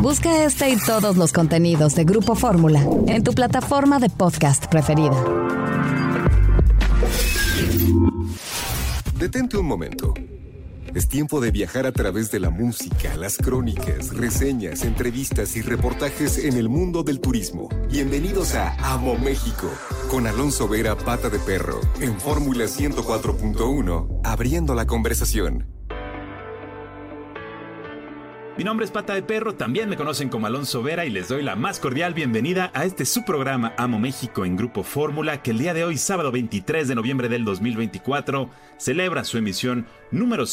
Busca este y todos los contenidos de Grupo Fórmula en tu plataforma de podcast preferida. Detente un momento. Es tiempo de viajar a través de la música, las crónicas, reseñas, entrevistas y reportajes en el mundo del turismo. Bienvenidos a Amo México, con Alonso Vera Pata de Perro, en Fórmula 104.1, abriendo la conversación. Mi nombre es Pata de Perro, también me conocen como Alonso Vera y les doy la más cordial bienvenida a este su programa Amo México en Grupo Fórmula, que el día de hoy, sábado 23 de noviembre del 2024, celebra su emisión número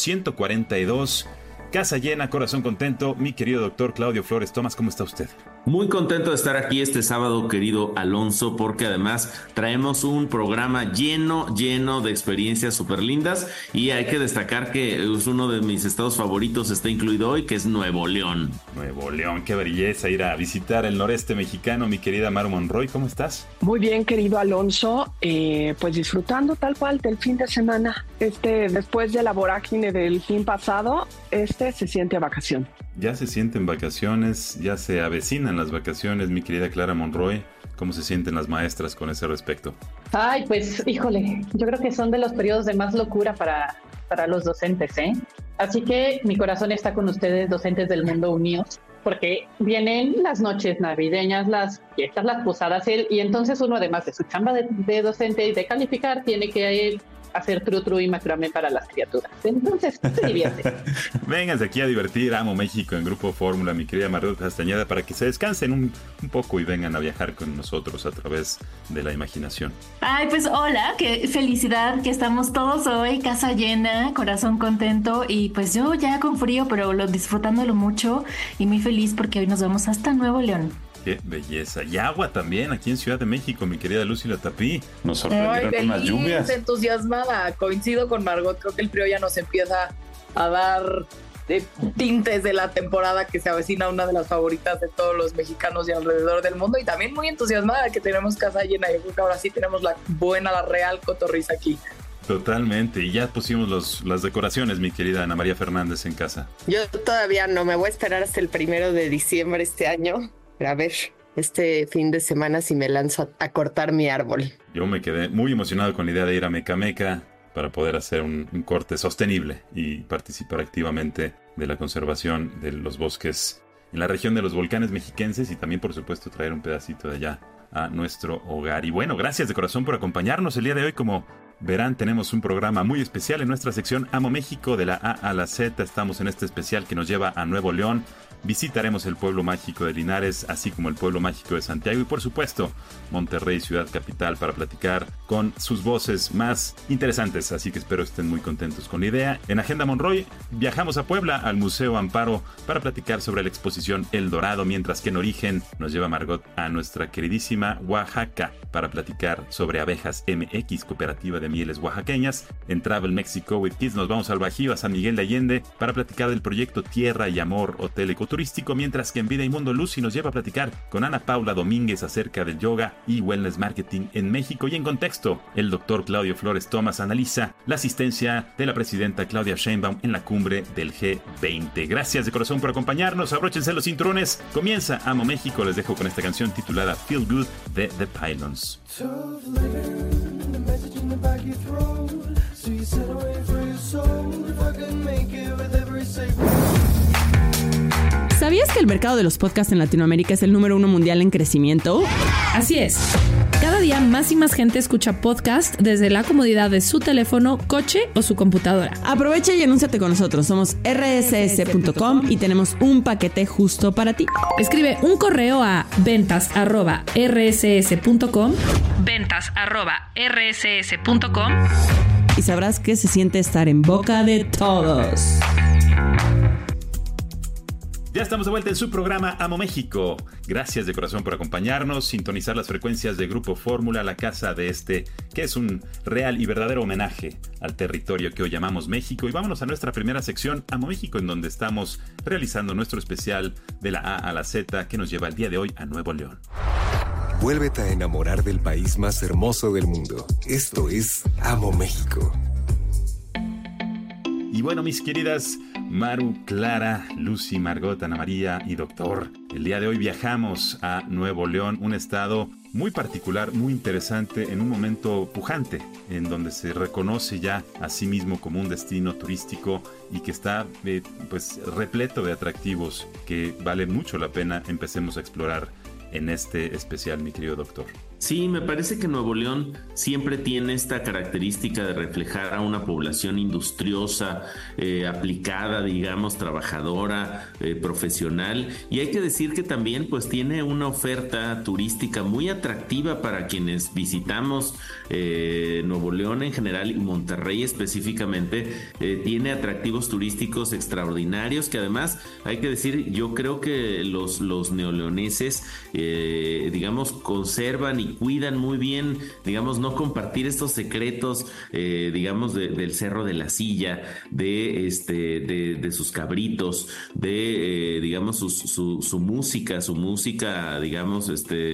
142. Casa llena, corazón contento. Mi querido doctor Claudio Flores Tomás, ¿cómo está usted? Muy contento de estar aquí este sábado, querido Alonso, porque además traemos un programa lleno de experiencias súper lindas y hay que destacar que es uno de mis estados favoritos, está incluido hoy, que es Nuevo León. Nuevo León, qué belleza ir a visitar el noreste mexicano. Mi querida Mar Monroy, ¿cómo estás? Muy bien, querido Alonso, pues disfrutando tal cual del fin de semana. Después de la vorágine del fin pasado, se siente a vacación. Ya se sienten vacaciones, ya se avecinan las vacaciones, mi querida Clara Monroy. ¿Cómo se sienten las maestras con ese respecto? Ay, pues, híjole, yo creo que son de los periodos de más locura para los docentes, ¿eh? Así que mi corazón está con ustedes, docentes del mundo unidos, porque vienen las noches navideñas, las fiestas, las posadas, y entonces uno, además de su chamba de docente y de calificar, tiene que hacer tru y macramé para las criaturas. Entonces, se divierte. Vénganse aquí a divertir. Amo México en Grupo Fórmula, mi querida Margot Castañeda, para que se descansen un poco y vengan a viajar con nosotros a través de la imaginación. Ay, pues hola, qué felicidad que estamos todos hoy, casa llena, corazón contento y pues yo ya con frío, pero disfrutándolo mucho y muy feliz porque hoy nos vamos hasta Nuevo León. ¡Qué belleza! Y agua también aquí en Ciudad de México, mi querida Lucy Latapí. Nos sorprendieron con las lluvias. Entusiasmada, coincido con Margot, creo que el frío ya nos empieza a dar tintes de la temporada que se avecina, una de las favoritas de todos los mexicanos y alrededor del mundo, y también muy entusiasmada que tenemos casa llena. Yo creo que ahora sí tenemos la real cotorriza aquí. Totalmente, y ya pusimos las decoraciones, mi querida Ana María Fernández, en casa. Yo todavía no, me voy a esperar hasta el 1 de diciembre este año. A ver, este fin de semana si me lanzo a cortar mi árbol. Yo me quedé muy emocionado con la idea de ir a Mecameca para poder hacer un corte sostenible y participar activamente de la conservación de los bosques en la región de los volcanes mexiquenses y también, por supuesto, traer un pedacito de allá a nuestro hogar. Y bueno, gracias de corazón por acompañarnos el día de hoy. Como verán, tenemos un programa muy especial en nuestra sección Amo México, de la A a la Z. Estamos en este especial que nos lleva a Nuevo León. Visitaremos el pueblo mágico de Linares, así como el pueblo mágico de Santiago y, por supuesto, Monterrey, ciudad capital, para platicar con sus voces más interesantes. Así que espero estén muy contentos con la idea. En Agenda Monroy, viajamos a Puebla, al Museo Amparo, para platicar sobre la exposición El Dorado, mientras que en Origen nos lleva Margot a nuestra queridísima Oaxaca para platicar sobre Abejas MX, cooperativa de mieles oaxaqueñas. En Travel Mexico with Kids nos vamos al Bajío, a San Miguel de Allende, para platicar del proyecto Tierra y Amor, hotel ecoturístico, mientras que en Vida y Mundo Lucy nos lleva a platicar con Ana Paula Domínguez acerca del yoga y wellness marketing en México. Y en Contexto, el doctor Claudio Flores Tomás analiza la asistencia de la presidenta Claudia Sheinbaum en la cumbre del G20. Gracias de corazón por acompañarnos, abróchense los cinturones, comienza Amo México. Les dejo con esta canción titulada Feel Good de The Pylons. ¿Sabías que el mercado de los podcasts en Latinoamérica es el número 1 mundial en crecimiento? Así es. Cada día más y más gente escucha podcast desde la comodidad de su teléfono, coche o su computadora. Aprovecha y anúnciate con nosotros. Somos rss.com y tenemos un paquete justo para ti. Escribe un correo a ventas@rss.com y sabrás que se siente estar en boca de todos. Ya estamos de vuelta en su programa Amo México. Gracias de corazón por acompañarnos, sintonizar las frecuencias de Grupo Fórmula, la casa de que es un real y verdadero homenaje al territorio que hoy llamamos México. Y vámonos a nuestra primera sección, Amo México, en donde estamos realizando nuestro especial de la A a la Z, que nos lleva el día de hoy a Nuevo León. Vuélvete a enamorar del país más hermoso del mundo. Esto es Amo México. Y bueno, mis queridas Maru, Clara, Lucy, Margot, Ana María y Doctor. El día de hoy viajamos a Nuevo León, un estado muy particular, muy interesante, en un momento pujante, en donde se reconoce ya a sí mismo como un destino turístico y que está pues repleto de atractivos que vale mucho la pena empecemos a explorar en este especial, mi querido Doctor. Sí, me parece que Nuevo León siempre tiene esta característica de reflejar a una población industriosa, aplicada, digamos, trabajadora, profesional, y hay que decir que también pues tiene una oferta turística muy atractiva para quienes visitamos Nuevo León en general y Monterrey específicamente. Tiene atractivos turísticos extraordinarios que además, hay que decir, yo creo que los neoleoneses digamos, conservan y cuidan muy bien, digamos, no compartir estos secretos, digamos, del Cerro de la Silla, de sus cabritos, digamos, su música, digamos,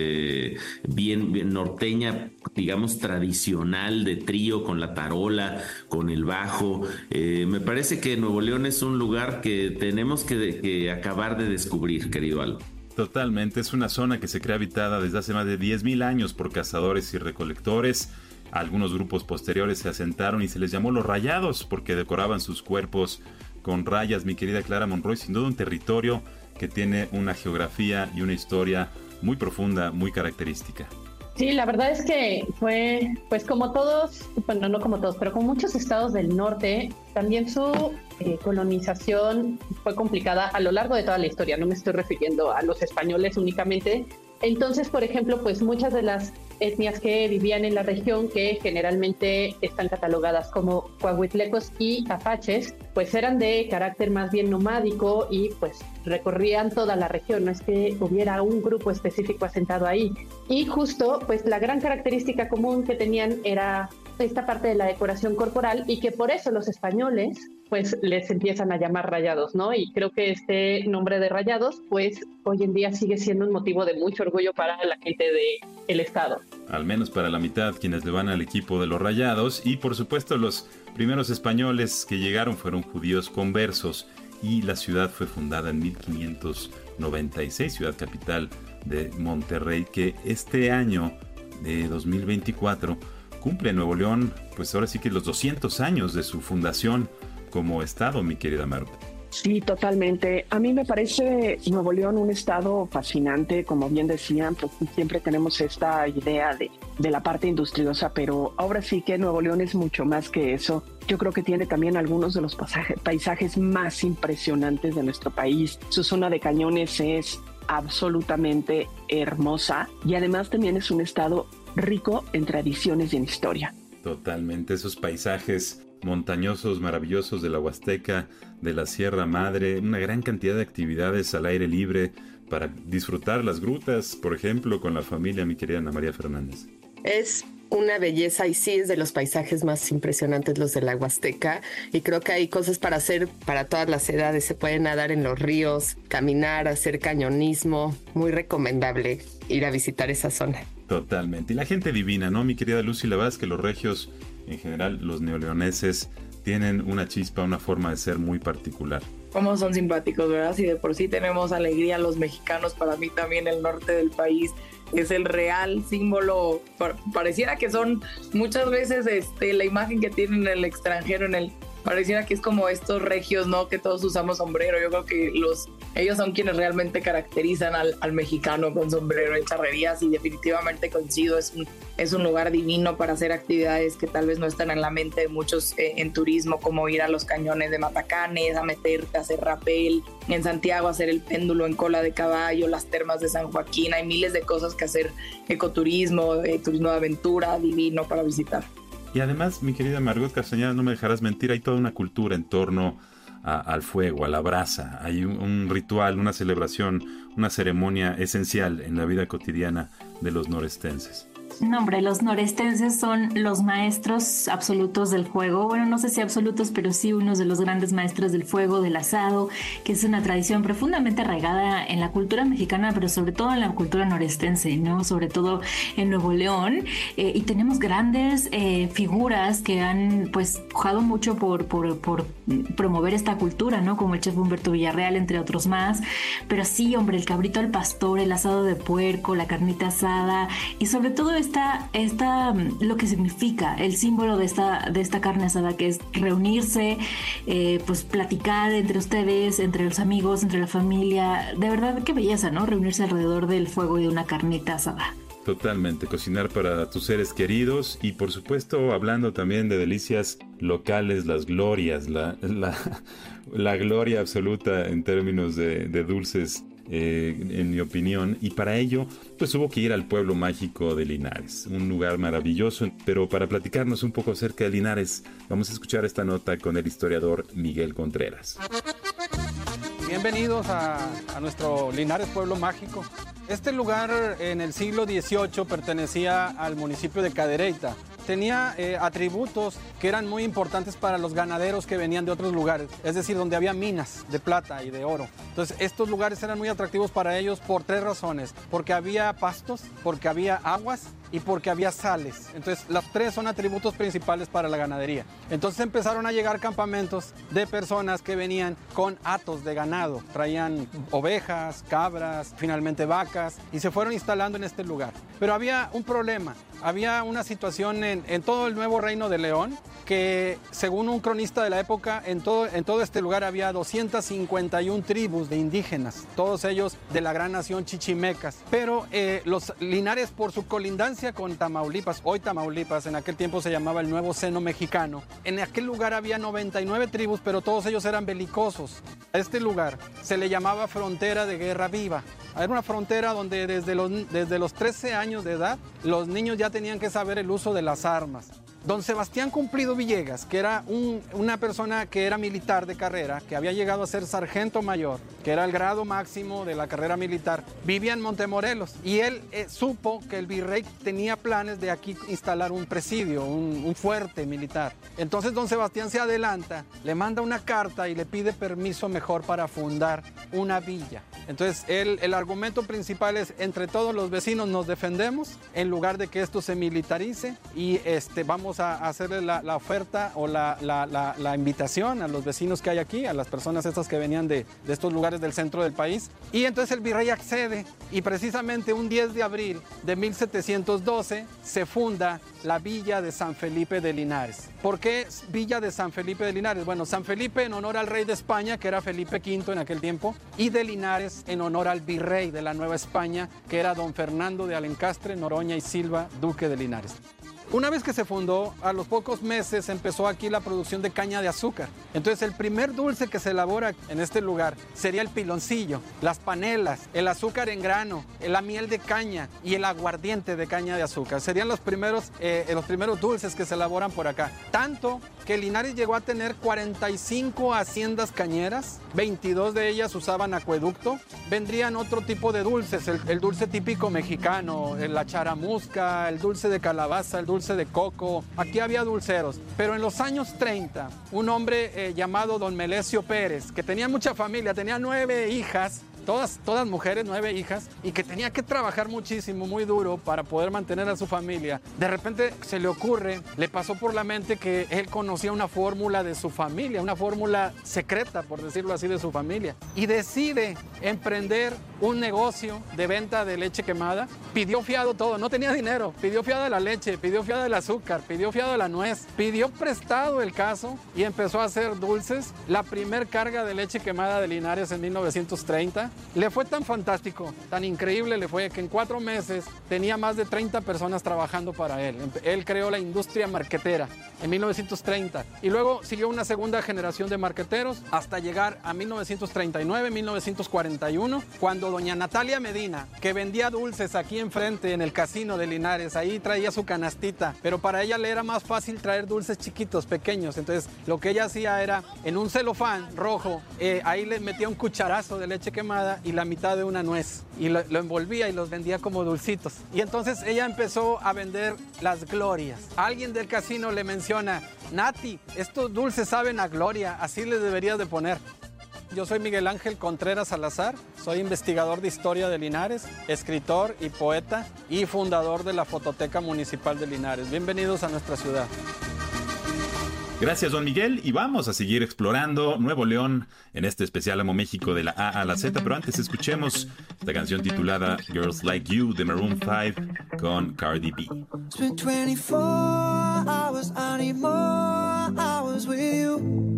bien norteña, digamos, tradicional, de trío, con la tarola, con el bajo. Me parece que Nuevo León es un lugar que tenemos que acabar de descubrir, querido Aldo. Totalmente, es una zona que se cree habitada desde hace más de 10,000 años por cazadores y recolectores. Algunos grupos posteriores se asentaron y se les llamó los Rayados porque decoraban sus cuerpos con rayas. Mi querida Clara Monroy, sin duda un territorio que tiene una geografía y una historia muy profunda, muy característica. Sí, la verdad es que fue, pues como todos, bueno, no como todos, pero como muchos estados del norte, también su colonización fue complicada a lo largo de toda la historia. No me estoy refiriendo a los españoles únicamente. Entonces, por ejemplo, pues muchas de las etnias que vivían en la región, que generalmente están catalogadas como coahuitlecos y apaches, pues eran de carácter más bien nomádico y pues recorrían toda la región, no es que hubiera un grupo específico asentado ahí. Y justo, pues la gran característica común que tenían era esta parte de la decoración corporal y que por eso los españoles pues les empiezan a llamar rayados, ¿no? Y creo que este nombre de rayados pues hoy en día sigue siendo un motivo de mucho orgullo para la gente del estado. Al menos para la mitad quienes le van al equipo de los Rayados, y por supuesto los primeros españoles que llegaron fueron judíos conversos y la ciudad fue fundada en 1596, ciudad capital de Monterrey, que este año de 2024 cumple Nuevo León, pues ahora sí que los 200 años de su fundación como estado, mi querida Maru. Sí, totalmente. A mí me parece Nuevo León un estado fascinante, como bien decían, pues siempre tenemos esta idea de la parte industriosa, pero ahora sí que Nuevo León es mucho más que eso. Yo creo que tiene también algunos de los paisajes más impresionantes de nuestro país. Su zona de cañones es absolutamente hermosa y además también es un estado rico en tradiciones y en historia. Totalmente, esos paisajes montañosos maravillosos de la Huasteca, de la Sierra Madre, una gran cantidad de actividades al aire libre para disfrutar las grutas, por ejemplo, con la familia, mi querida Ana María Fernández. Es una belleza y sí es de los paisajes más impresionantes los de la Huasteca, y creo que hay cosas para hacer para todas las edades. Se puede nadar en los ríos, caminar, hacer cañonismo, muy recomendable ir a visitar esa zona. Totalmente, y la gente divina, ¿no, mi querida Lucy? La verdad es que los regios, en general los neoleoneses, tienen una chispa, una forma de ser muy particular. Cómo son simpáticos, ¿verdad? Si de por sí tenemos alegría los mexicanos, para mí también el norte del país es el real símbolo. Pareciera que son muchas veces la imagen que tienen en el extranjero, pareciera que es como estos regios, ¿no? Que todos usamos sombrero. Yo creo que ellos son quienes realmente caracterizan al mexicano con sombrero en charrerías, y definitivamente coincido, es un lugar divino para hacer actividades que tal vez no están en la mente de muchos en turismo, como ir a los cañones de Matacanes, a meterte a hacer rapel, en Santiago hacer el péndulo en cola de caballo, las termas de San Joaquín. Hay miles de cosas que hacer, ecoturismo, turismo de aventura, divino para visitar. Y además, mi querida Margot Castañeda, no me dejarás mentir, hay toda una cultura en torno al fuego, a la brasa. Hay un ritual, una celebración, una ceremonia esencial en la vida cotidiana de los norestenses. No, hombre, los norestenses son los maestros absolutos del fuego. Bueno, no sé si absolutos, pero sí unos de los grandes maestros del fuego, del asado, que es una tradición profundamente arraigada en la cultura mexicana, pero sobre todo en la cultura norestense, ¿no? Sobre todo en Nuevo León. Y tenemos grandes figuras que han, pues, pujado mucho por promover esta cultura, ¿no? Como el chef Humberto Villarreal, entre otros más. Pero sí, hombre, el cabrito al pastor, el asado de puerco, la carnita asada y sobre todo lo que significa el símbolo de esta carne asada, que es reunirse, pues platicar entre ustedes, entre los amigos, entre la familia. De verdad, qué belleza, ¿no? Reunirse alrededor del fuego y de una carnita asada. Totalmente, cocinar para tus seres queridos y por supuesto hablando también de delicias locales, las glorias, la gloria absoluta en términos de dulces, en mi opinión, y para ello pues hubo que ir al pueblo mágico de Linares, un lugar maravilloso. Pero para platicarnos un poco acerca de Linares, vamos a escuchar esta nota con el historiador Miguel Contreras. Bienvenidos a nuestro Linares Pueblo Mágico. Este lugar en el siglo XVIII pertenecía al municipio de Cadereyta. Tenía atributos que eran muy importantes para los ganaderos que venían de otros lugares, es decir, donde había minas de plata y de oro. Entonces, estos lugares eran muy atractivos para ellos por 3 razones: porque había pastos, porque había aguas y porque había sales. Entonces, los 3 son atributos principales para la ganadería. Entonces empezaron a llegar campamentos de personas que venían con hatos de ganado, traían ovejas, cabras, finalmente vacas, y se fueron instalando en este lugar. Pero había un problema. Había una situación en todo el Nuevo Reino de León que, según un cronista de la época, en todo este lugar había 251 tribus de indígenas, todos ellos de la gran nación chichimecas. Pero los Linares, por su colindancia con Tamaulipas, hoy Tamaulipas, en aquel tiempo se llamaba el Nuevo Seno Mexicano, en aquel lugar había 99 tribus, pero todos ellos eran belicosos. A este lugar se le llamaba frontera de guerra viva. Era una frontera donde desde los 13 años de edad los niños ya tenían que saber el uso de las armas. Don Sebastián Cumplido Villegas, que era una persona que era militar de carrera, que había llegado a ser sargento mayor, que era el grado máximo de la carrera militar, vivía en Montemorelos, y él supo que el virrey tenía planes de aquí instalar un presidio, un fuerte militar. Entonces don Sebastián se adelanta, le manda una carta y le pide permiso mejor para fundar una villa. Entonces el argumento principal es: entre todos los vecinos nos defendemos en lugar de que esto se militarice, y vamos a hacerle la oferta o la invitación a los vecinos que hay aquí, a las personas estas que venían de estos lugares del centro del país. Y entonces el virrey accede, y precisamente un 10 de abril de 1712 se funda la Villa de San Felipe de Linares. ¿Por qué Villa de San Felipe de Linares? Bueno, San Felipe en honor al rey de España, que era Felipe V en aquel tiempo, y de Linares en honor al virrey de la Nueva España, que era don Fernando de Alencastre, Noroña y Silva, duque de Linares. Una vez que se fundó, a los pocos meses empezó aquí la producción de caña de azúcar. Entonces el primer dulce que se elabora en este lugar sería el piloncillo, las panelas, el azúcar en grano, la miel de caña y el aguardiente de caña de azúcar. Serían los primeros dulces que se elaboran por acá. Tanto que Linares llegó a tener 45 haciendas cañeras, 22 de ellas usaban acueducto. Vendrían otro tipo de dulces, el dulce típico mexicano, la charamusca, el dulce de calabaza, el dulce de coco. Aquí había dulceros. Pero en los años 30, un hombre llamado don Melesio Pérez, que tenía mucha familia, tenía 9 hijas, todas mujeres, 9 hijas, y que tenía que trabajar muchísimo, muy duro para poder mantener a su familia. De repente se le ocurre, le pasó por la mente que él conocía una fórmula de su familia, una fórmula secreta, por decirlo así, de su familia, y decide emprender un negocio de venta de leche quemada. Pidió fiado todo, no tenía dinero, pidió fiado la leche, pidió fiado el azúcar, pidió fiado la nuez, pidió prestado el caso y empezó a hacer dulces. La primer carga de leche quemada de Linares en 1930 le fue tan fantástico, tan increíble le fue, que en 4 meses tenía más de 30 personas trabajando para él. Él creó la industria marquetera en 1930 y luego siguió una segunda generación de marqueteros hasta llegar a 1939, 1941, cuando doña Natalia Medina, que vendía dulces aquí enfrente en el casino de Linares, ahí traía su canastita, pero para ella le era más fácil traer dulces chiquitos, pequeños. Entonces lo que ella hacía era, en un celofán rojo, ahí le metía un cucharazo de leche quemada limonada y la mitad de una nuez. Y lo envolvía y los vendía como dulcitos. Y entonces ella empezó a vender las glorias. Alguien del casino le menciona: Nati, estos dulces saben a gloria, así les deberías de poner. Yo soy Miguel Ángel Contreras Salazar, soy investigador de historia de Linares, escritor y poeta y fundador de la Fototeca Municipal de Linares. Bienvenidos a nuestra ciudad. Gracias, don Miguel, y vamos a seguir explorando Nuevo León en este especial Amo México de la A a la Z, pero antes escuchemos esta canción titulada Girls Like You de Maroon 5 con Cardi B. It's been 24 hours, I need more hours with you.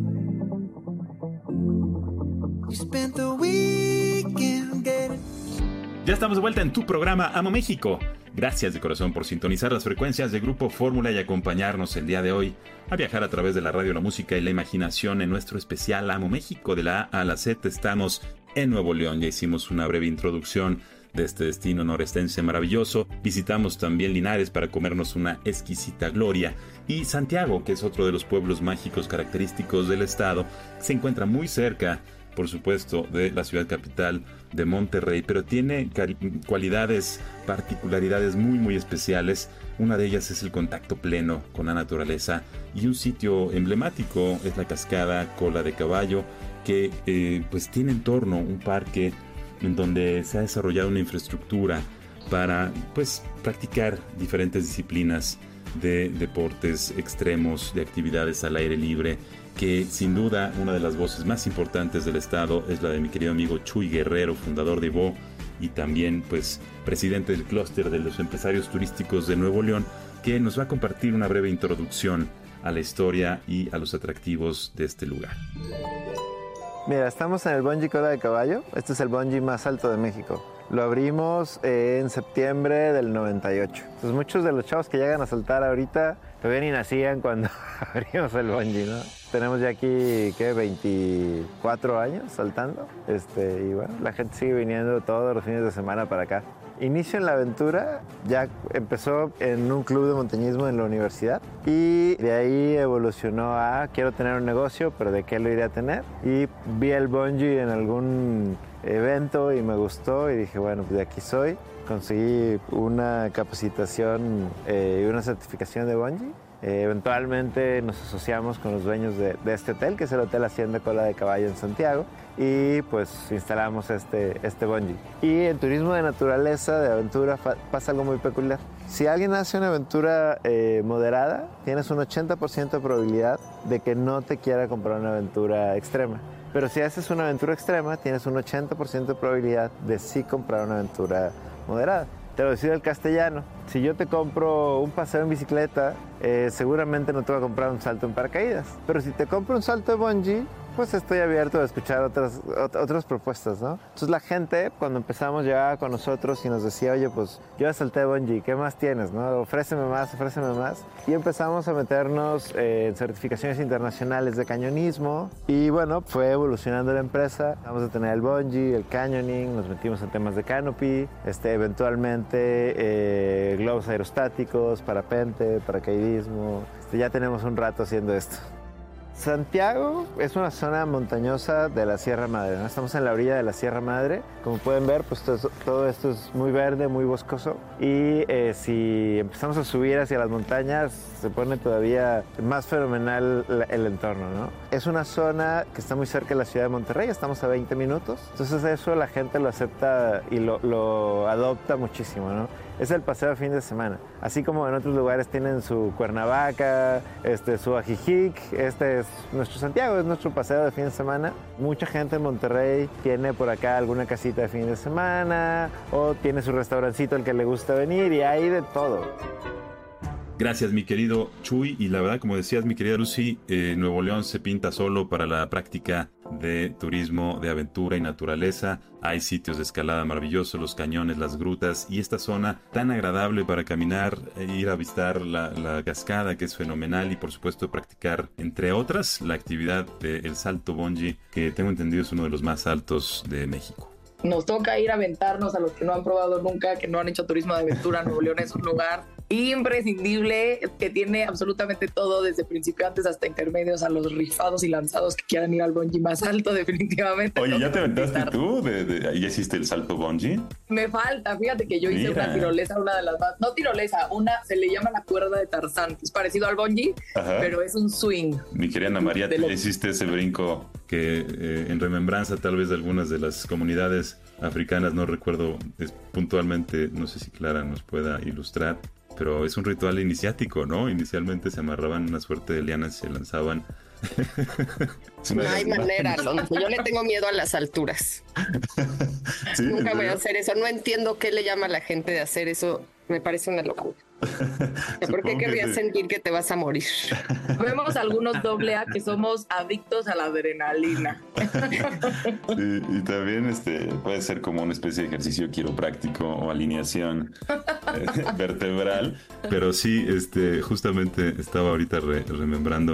We spent the weekend getting... Ya estamos de vuelta en tu programa Amo México. Gracias de corazón por sintonizar las frecuencias de Grupo Fórmula y acompañarnos el día de hoy a viajar a través de la radio, la música y la imaginación en nuestro especial Amo México de la A a la Z. Estamos en Nuevo León, ya hicimos una breve introducción de este destino norestense maravilloso. Visitamos también Linares para comernos una exquisita gloria, y Santiago, que es otro de los pueblos mágicos característicos del estado, se encuentra muy cerca, por supuesto, de la ciudad capital de Monterrey, pero tiene cualidades, particularidades muy especiales. Una de ellas es el contacto pleno con la naturaleza, y un sitio emblemático es la cascada Cola de Caballo, que pues tiene en torno un parque en donde se ha desarrollado una infraestructura para pues practicar diferentes disciplinas de deportes extremos, de actividades al aire libre, que sin duda una de las voces más importantes del estado es la de mi querido amigo Chuy Guerrero, fundador de Bo y también pues presidente del clúster de los empresarios turísticos de Nuevo León, que nos va a compartir una breve introducción a la historia y a los atractivos de este lugar. Mira, estamos en el Bungee Cola de Caballo. Este es el bungee más alto de México. Lo abrimos en septiembre del 98. Entonces muchos de los chavos que llegan a saltar ahorita todavía ni nacían cuando abrimos el bungee, ¿no? Tenemos ya aquí, 24 años saltando. Y bueno, la gente sigue viniendo todos los fines de semana para acá. Inicio en la aventura, ya empezó en un club de montañismo en la universidad, y de ahí evolucionó a quiero tener un negocio, pero ¿de qué lo iré a tener? Y vi el bungee en algún evento y me gustó y dije, bueno, pues de aquí soy. Conseguí una capacitación y una certificación de bungee. Eventualmente nos asociamos con los dueños de este hotel, que es el Hotel Hacienda Cola de Caballo en Santiago, y pues instalamos este bungee. Y en turismo de naturaleza, de aventura, pasa algo muy peculiar. Si alguien hace una aventura moderada, tienes un 80% de probabilidad de que no te quiera comprar una aventura extrema. Pero si haces una aventura extrema, tienes un 80% de probabilidad de sí comprar una aventura moderada. Te lo decía el castellano. Si yo te compro un paseo en bicicleta, seguramente no te voy a comprar un salto en paracaídas. Pero si te compro un salto de bungee, pues estoy abierto a escuchar otras propuestas, ¿no? Entonces la gente, cuando empezamos, llegaba con nosotros y nos decía, oye, pues yo ya salté de bungee, ¿qué más tienes, no? Ofréceme más. Y empezamos a meternos en certificaciones internacionales de cañonismo, y bueno, fue evolucionando la empresa. Vamos a tener el bungee, el canyoning, nos metimos en temas de canopy, eventualmente globos aerostáticos, parapente, paracaidismo. Ya tenemos un rato haciendo esto. Santiago es una zona montañosa de la Sierra Madre, ¿no? Estamos en la orilla de la Sierra Madre. Como pueden ver, pues todo esto es muy verde, muy boscoso. Y si empezamos a subir hacia las montañas, se pone todavía más fenomenal el entorno, ¿no? Es una zona que está muy cerca de la ciudad de Monterrey, estamos a 20 minutos. Entonces eso la gente lo acepta y lo adopta muchísimo, ¿no? Es el paseo de fin de semana. Así como en otros lugares tienen su Cuernavaca, su Ajijic, este es nuestro Santiago, es nuestro paseo de fin de semana. Mucha gente en Monterrey tiene por acá alguna casita de fin de semana o tiene su restaurancito al que le gusta venir, y hay de todo. Gracias, mi querido Chuy. Y la verdad, como decías, mi querida Lucy, Nuevo León se pinta solo para la práctica de turismo de aventura y naturaleza. Hay sitios de escalada maravillosos, los cañones, las grutas, y esta zona tan agradable para caminar, ir a visitar la cascada, que es fenomenal, y por supuesto practicar, entre otras, la actividad del salto bungee, que tengo entendido es uno de los más altos de México. Nos toca ir a aventarnos a los que no han probado nunca, que no han hecho turismo de aventura. Nuevo León es un lugar imprescindible, que tiene absolutamente todo, desde principiantes hasta intermedios, a los rifados y lanzados que quieran ir al bungee más alto, definitivamente. Oye, ¿ya te aventaste tú? ¿Ya hiciste el salto bungee? Me falta, fíjate que yo hice una tirolesa, una de las más, no tirolesa, se le llama la cuerda de Tarzán, es parecido al bungee, pero es un swing. Mi querida Ana María, ¿tú ya hiciste ese brinco que en remembranza tal vez de algunas de las comunidades africanas, no recuerdo puntualmente, no sé si Clara nos pueda ilustrar, pero es un ritual iniciático, ¿no? Inicialmente se amarraban una suerte de lianas y se lanzaban. No hay manera, Alonso. Yo le tengo miedo a las alturas. ¿Sí? Nunca voy a hacer eso. No entiendo qué le llama a la gente de hacer eso. Me parece una locura. ¿Por qué querrías sentir que te vas a morir? Vemos algunos AA que somos adictos a la adrenalina. Sí, y también puede ser como una especie de ejercicio quiropráctico o alineación vertebral. Pero sí, justamente estaba ahorita remembrando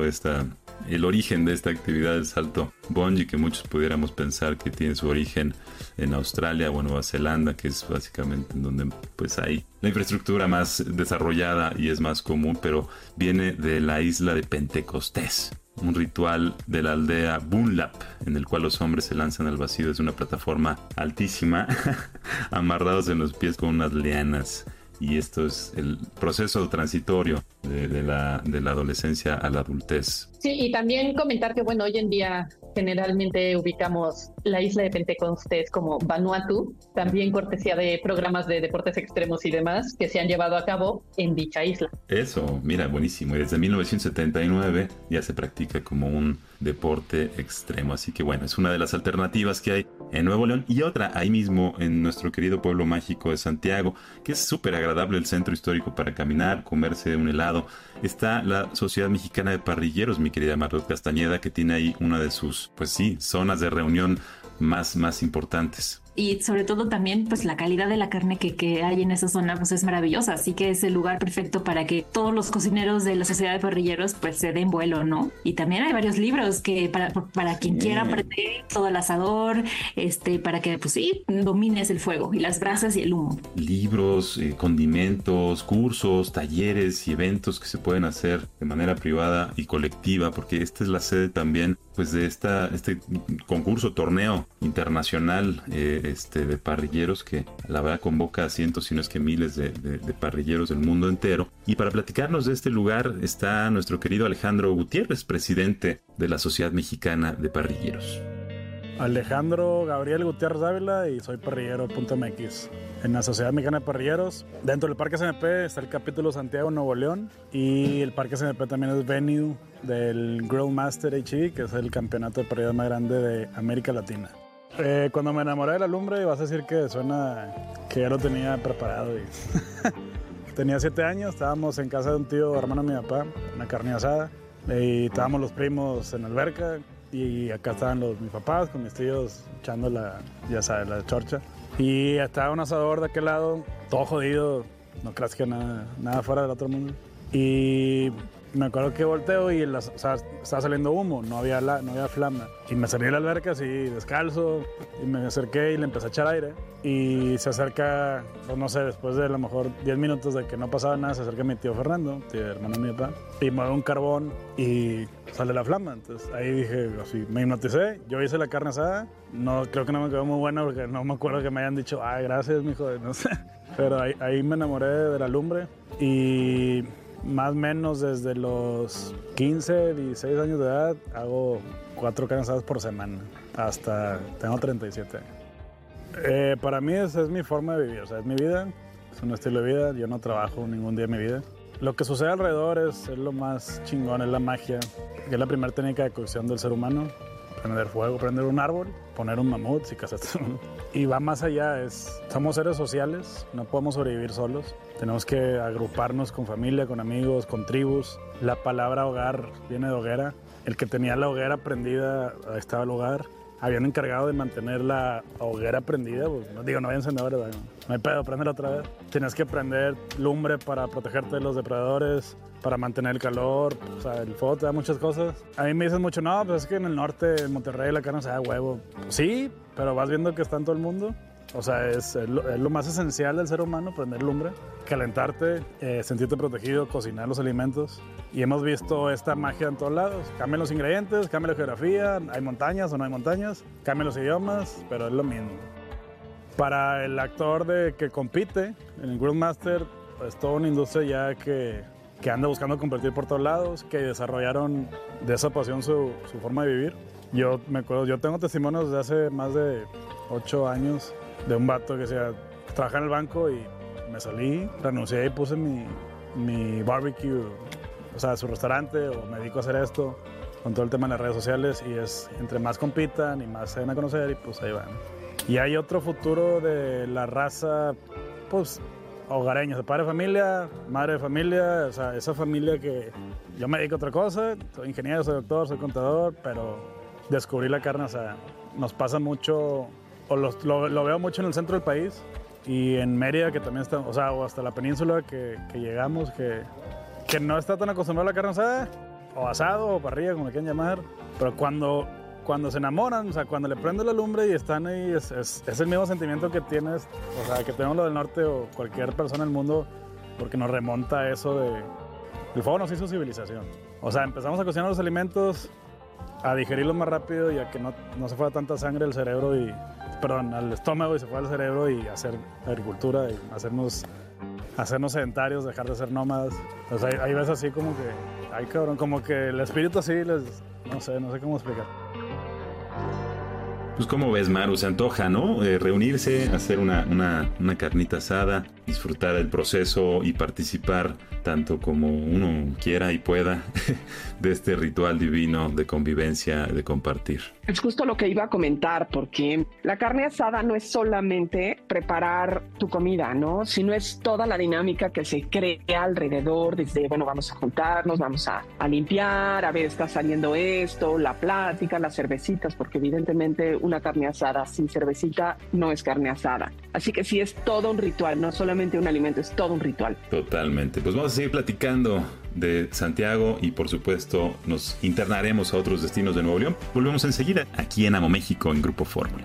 el origen de esta actividad del salto bungee, que muchos pudiéramos pensar que tiene su origen en Australia o en Nueva Zelanda, que es básicamente en donde pues hay la infraestructura más desarrollada y es más común, pero viene de la isla de Pentecostés, un ritual de la aldea Bunlap, en el cual los hombres se lanzan al vacío desde una plataforma altísima, amarrados en los pies con unas lianas. Y esto es el proceso transitorio de la adolescencia a la adultez. Sí, y también comentar que, bueno, hoy en día generalmente ubicamos la isla de Pentecostés como Vanuatu, también cortesía de programas de deportes extremos y demás que se han llevado a cabo en dicha isla. Eso, mira, buenísimo. Y desde 1979 ya se practica como un deporte extremo. Así que bueno, es una de las alternativas que hay en Nuevo León. Y otra ahí mismo en nuestro querido pueblo mágico de Santiago, que es súper agradable el centro histórico para caminar, comerse un helado. Está la Sociedad Mexicana de Parrilleros, mi querida Margot Castañeda, que tiene ahí una de sus, pues sí, zonas de reunión más importantes. Y sobre todo también pues la calidad de la carne que hay en esa zona pues es maravillosa, así que es el lugar perfecto para que todos los cocineros de la Sociedad de Parrilleros pues se den vuelo, ¿no? Y también hay varios libros que para quien quiera aprender todo el asador, para que pues sí, domines el fuego y las brasas y el humo. Libros, condimentos, cursos, talleres y eventos que se pueden hacer de manera privada y colectiva, porque esta es la sede también pues de este concurso, torneo internacional de parrilleros que la verdad convoca a cientos, si no es que miles de parrilleros del mundo entero. Y para platicarnos de este lugar está nuestro querido Alejandro Gutiérrez, presidente de la Sociedad Mexicana de Parrilleros. Alejandro Gabriel Gutiérrez Ávila y soy parrillero.mx. En la Sociedad Mexicana de Parrilleros, dentro del Parque CNP está el capítulo Santiago, Nuevo León, y el Parque CNP también es venue del Grill Master HE, que es el campeonato de parrilleros más grande de América Latina. Cuando me enamoré de la lumbre, vas a decir que suena que ya lo tenía preparado. Tenía 7 años, estábamos en casa de un tío, hermano de mi papá, una carne asada, y estábamos los primos en la alberca, y acá estaban mis papás con mis tíos echando la chorcha. Y estaba un asador de aquel lado, todo jodido, no creas que nada fuera del otro mundo. Y me acuerdo que volteo y estaba saliendo humo, no había flama. Y me salí de la alberca así, descalzo, y me acerqué y le empecé a echar aire. Y se acerca, pues no sé, después de a lo mejor 10 minutos de que no pasaba nada, se acerca mi tío Fernando, tío hermano de mi papá, y mueve un carbón y sale la flama. Entonces ahí dije, así, me hipnoticé, yo hice la carne asada, creo que no me quedó muy buena porque no me acuerdo que me hayan dicho, ay, gracias, mijo, no sé. Pero ahí me enamoré de la lumbre y más o menos desde los 15, 16 años de edad hago 4 carnes asadas por semana, hasta tengo 37 años. Para mí esa es mi forma de vivir, o sea, es mi vida, es un estilo de vida, yo no trabajo ningún día de mi vida. Lo que sucede alrededor es lo más chingón, es la magia, que es la primera técnica de cocción del ser humano. Prender fuego, prender un árbol, poner un mamut si cazaste uno. Y va más allá, somos seres sociales, no podemos sobrevivir solos. Tenemos que agruparnos con familia, con amigos, con tribus. La palabra hogar viene de hoguera. El que tenía la hoguera prendida, ahí estaba el hogar. Había un encargado de mantener la hoguera prendida, pues, no había encendedores, no hay pedo, préndela otra vez. Tienes que prender lumbre para protegerte de los depredadores, para mantener el calor, o sea, el fuego te da muchas cosas. A mí me dicen mucho, no, pues es que en el norte, en Monterrey, la carne se da huevo. Sí, pero vas viendo que está en todo el mundo O sea, es lo más esencial del ser humano, prender lumbre, calentarte, sentirte protegido, cocinar los alimentos. Y hemos visto esta magia en todos lados. Cambian los ingredientes, cambia la geografía, hay montañas o no hay montañas, cambian los idiomas, pero es lo mismo. Para el actor que compite en el Grandmaster, es toda una industria ya que anda buscando competir por todos lados, que desarrollaron de esa pasión su forma de vivir. Yo me acuerdo, yo tengo testimonios de hace más de 8 años de un vato que decía, trabajaba en el banco y me salí, renuncié y puse mi barbecue, o sea, su restaurante, o me dedico a hacer esto con todo el tema de las redes sociales, y es entre más compitan y más se den a conocer, y pues ahí van. Y hay otro futuro de la raza, pues, hogareña, de padre de familia, madre de familia, o sea, esa familia que yo me dedico a otra cosa, soy ingeniero, soy doctor, soy contador, pero descubrí la carne asada. Nos pasa mucho, o lo veo mucho en el centro del país, y en Mérida, que también está, o sea, o hasta la península que llegamos, que no está tan acostumbrado a la carne asada, o asado, o parrilla, como le quieran llamar, pero cuando se enamoran, o sea, cuando le prende la lumbre y están ahí, es el mismo sentimiento que tienes, o sea, que tenemos lo del norte o cualquier persona en el mundo, porque nos remonta a eso de... El fuego nos hizo civilización. O sea, empezamos a cocinar los alimentos, a digerirlos más rápido y a que no se fuera tanta sangre al cerebro al estómago, y se fuera al cerebro, y hacer agricultura y hacernos sedentarios, dejar de ser nómadas. Pues hay veces así como que, ay cabrón, como que el espíritu así no sé cómo explicar. Pues como ves, Maru, se antoja, ¿no? Reunirse, hacer una carnita asada, disfrutar el proceso y participar tanto como uno quiera y pueda de este ritual divino de convivencia, de compartir. Es justo lo que iba a comentar, porque la carne asada no es solamente preparar tu comida, ¿no? Sino es toda la dinámica que se crea alrededor, desde, bueno, vamos a juntarnos, vamos a limpiar, a ver, está saliendo esto, la plática, las cervecitas, porque evidentemente una carne asada sin cervecita no es carne asada. Así que sí, es todo un ritual, no solamente un alimento, es todo un ritual. Totalmente. Pues vamos a seguir platicando de Santiago y por supuesto nos internaremos a otros destinos de Nuevo León. Volvemos enseguida aquí en Amo México en Grupo Fórmula.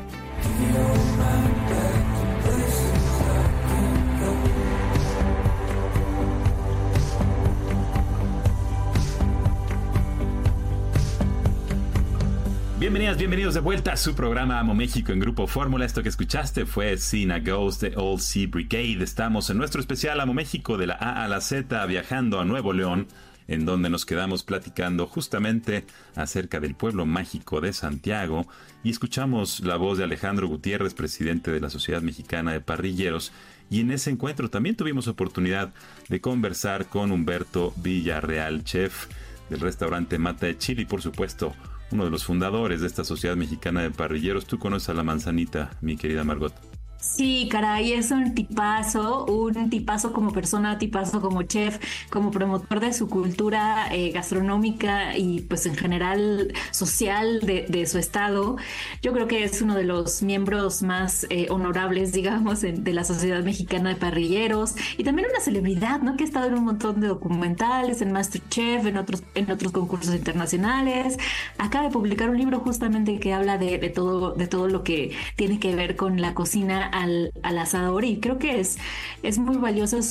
Bienvenidos de vuelta a su programa Amo México en Grupo Fórmula. Esto que escuchaste fue Seen a Ghost de Old Sea Brigade. Estamos en nuestro especial Amo México de la A a la Z, viajando a Nuevo León, en donde nos quedamos platicando justamente acerca del pueblo mágico de Santiago, y escuchamos la voz de Alejandro Gutiérrez, presidente de la Sociedad Mexicana de Parrilleros, y en ese encuentro también tuvimos oportunidad de conversar con Humberto Villarreal, chef del restaurante Mata de Chile y por supuesto uno de los fundadores de esta Sociedad Mexicana de Parrilleros. Tú conoces a La Manzanita, mi querida Margot. Sí, caray, es un tipazo como persona, tipazo como chef, como promotor de su cultura gastronómica y pues en general social de su estado. Yo creo que es uno de los miembros más honorables, digamos, de la Sociedad Mexicana de Parrilleros, y también una celebridad, ¿no? Que ha estado en un montón de documentales, en MasterChef, en otros concursos internacionales. Acaba de publicar un libro justamente que habla de todo lo que tiene que ver con la cocina al asador, y creo que es muy valioso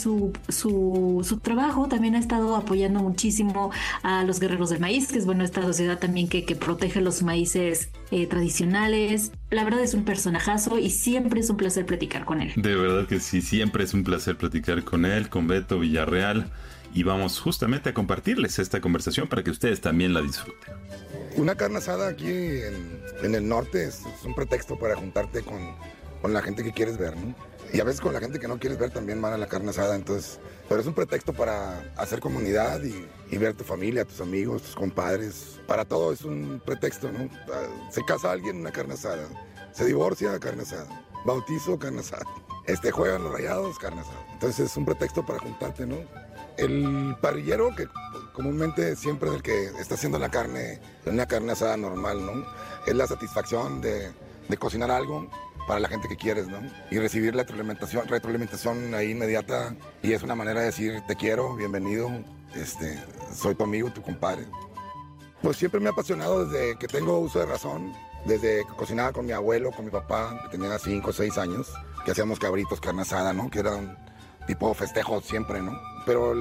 su trabajo. También ha estado apoyando muchísimo a los guerreros del maíz, que es bueno esta sociedad también que protege los maíces tradicionales. La verdad es un personajazo y siempre es un placer platicar con él. De verdad que sí, siempre es un placer platicar con él, con Beto Villarreal, y vamos justamente a compartirles esta conversación para que ustedes también la disfruten. Una carne asada aquí en el norte es un pretexto para juntarte con la gente que quieres ver, ¿no? Y a veces con la gente que no quieres ver también van a la carne asada, entonces... Pero es un pretexto para hacer comunidad y ver tu familia, tus amigos, tus compadres. Para todo es un pretexto, ¿no? Se casa alguien, una carne asada. Se divorcia, carne asada. Bautizo, carne asada. Juegan los Rayados, carne asada. Entonces es un pretexto para juntarte, ¿no? El parrillero, que comúnmente siempre es el que está haciendo la carne, una carne asada normal, ¿no? Es la satisfacción de cocinar algo para la gente que quieres, ¿no? Y recibir la retroalimentación ahí inmediata, y es una manera de decir te quiero, bienvenido, soy tu amigo, tu compadre. Pues siempre me ha apasionado desde que tengo uso de razón. Desde que cocinaba con mi abuelo, con mi papá, que tenía 5 o 6 años, que hacíamos cabritos, carne asada, ¿no? Que era un tipo festejo siempre, ¿no? Pero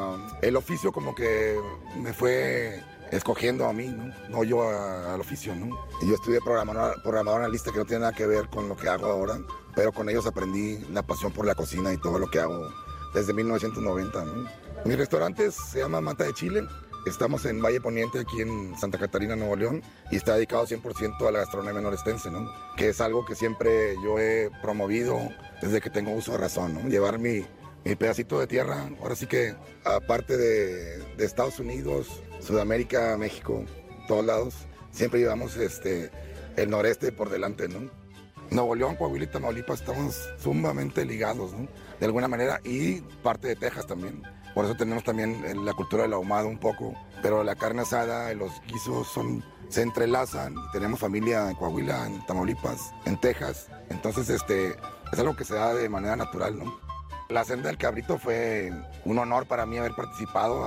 el oficio como que me fue escogiendo a mí, ¿no? No yo al oficio, ¿no? Y yo estudié programador analista, que no tiene nada que ver con lo que hago ahora, pero con ellos aprendí la pasión por la cocina y todo lo que hago desde 1990, ¿no? Mi restaurante se llama Mata de Chile. Estamos en Valle Poniente, aquí en Santa Catarina, Nuevo León, y está dedicado 100% a la gastronomía norestense, ¿no? Que es algo que siempre yo he promovido desde que tengo uso de razón, ¿no? Llevar mi pedacito de tierra, ahora sí que aparte de Estados Unidos, Sudamérica, México, todos lados, siempre llevamos el noreste por delante, ¿no? Nuevo León, Coahuila y Tamaulipas estamos sumamente ligados, ¿no? De alguna manera, y parte de Texas también. Por eso tenemos también la cultura del ahumado un poco, pero la carne asada y los guisos se entrelazan. Tenemos familia en Coahuila, en Tamaulipas, en Texas. Entonces, es algo que se da de manera natural, ¿no? La Senda del Cabrito fue un honor para mí haber participado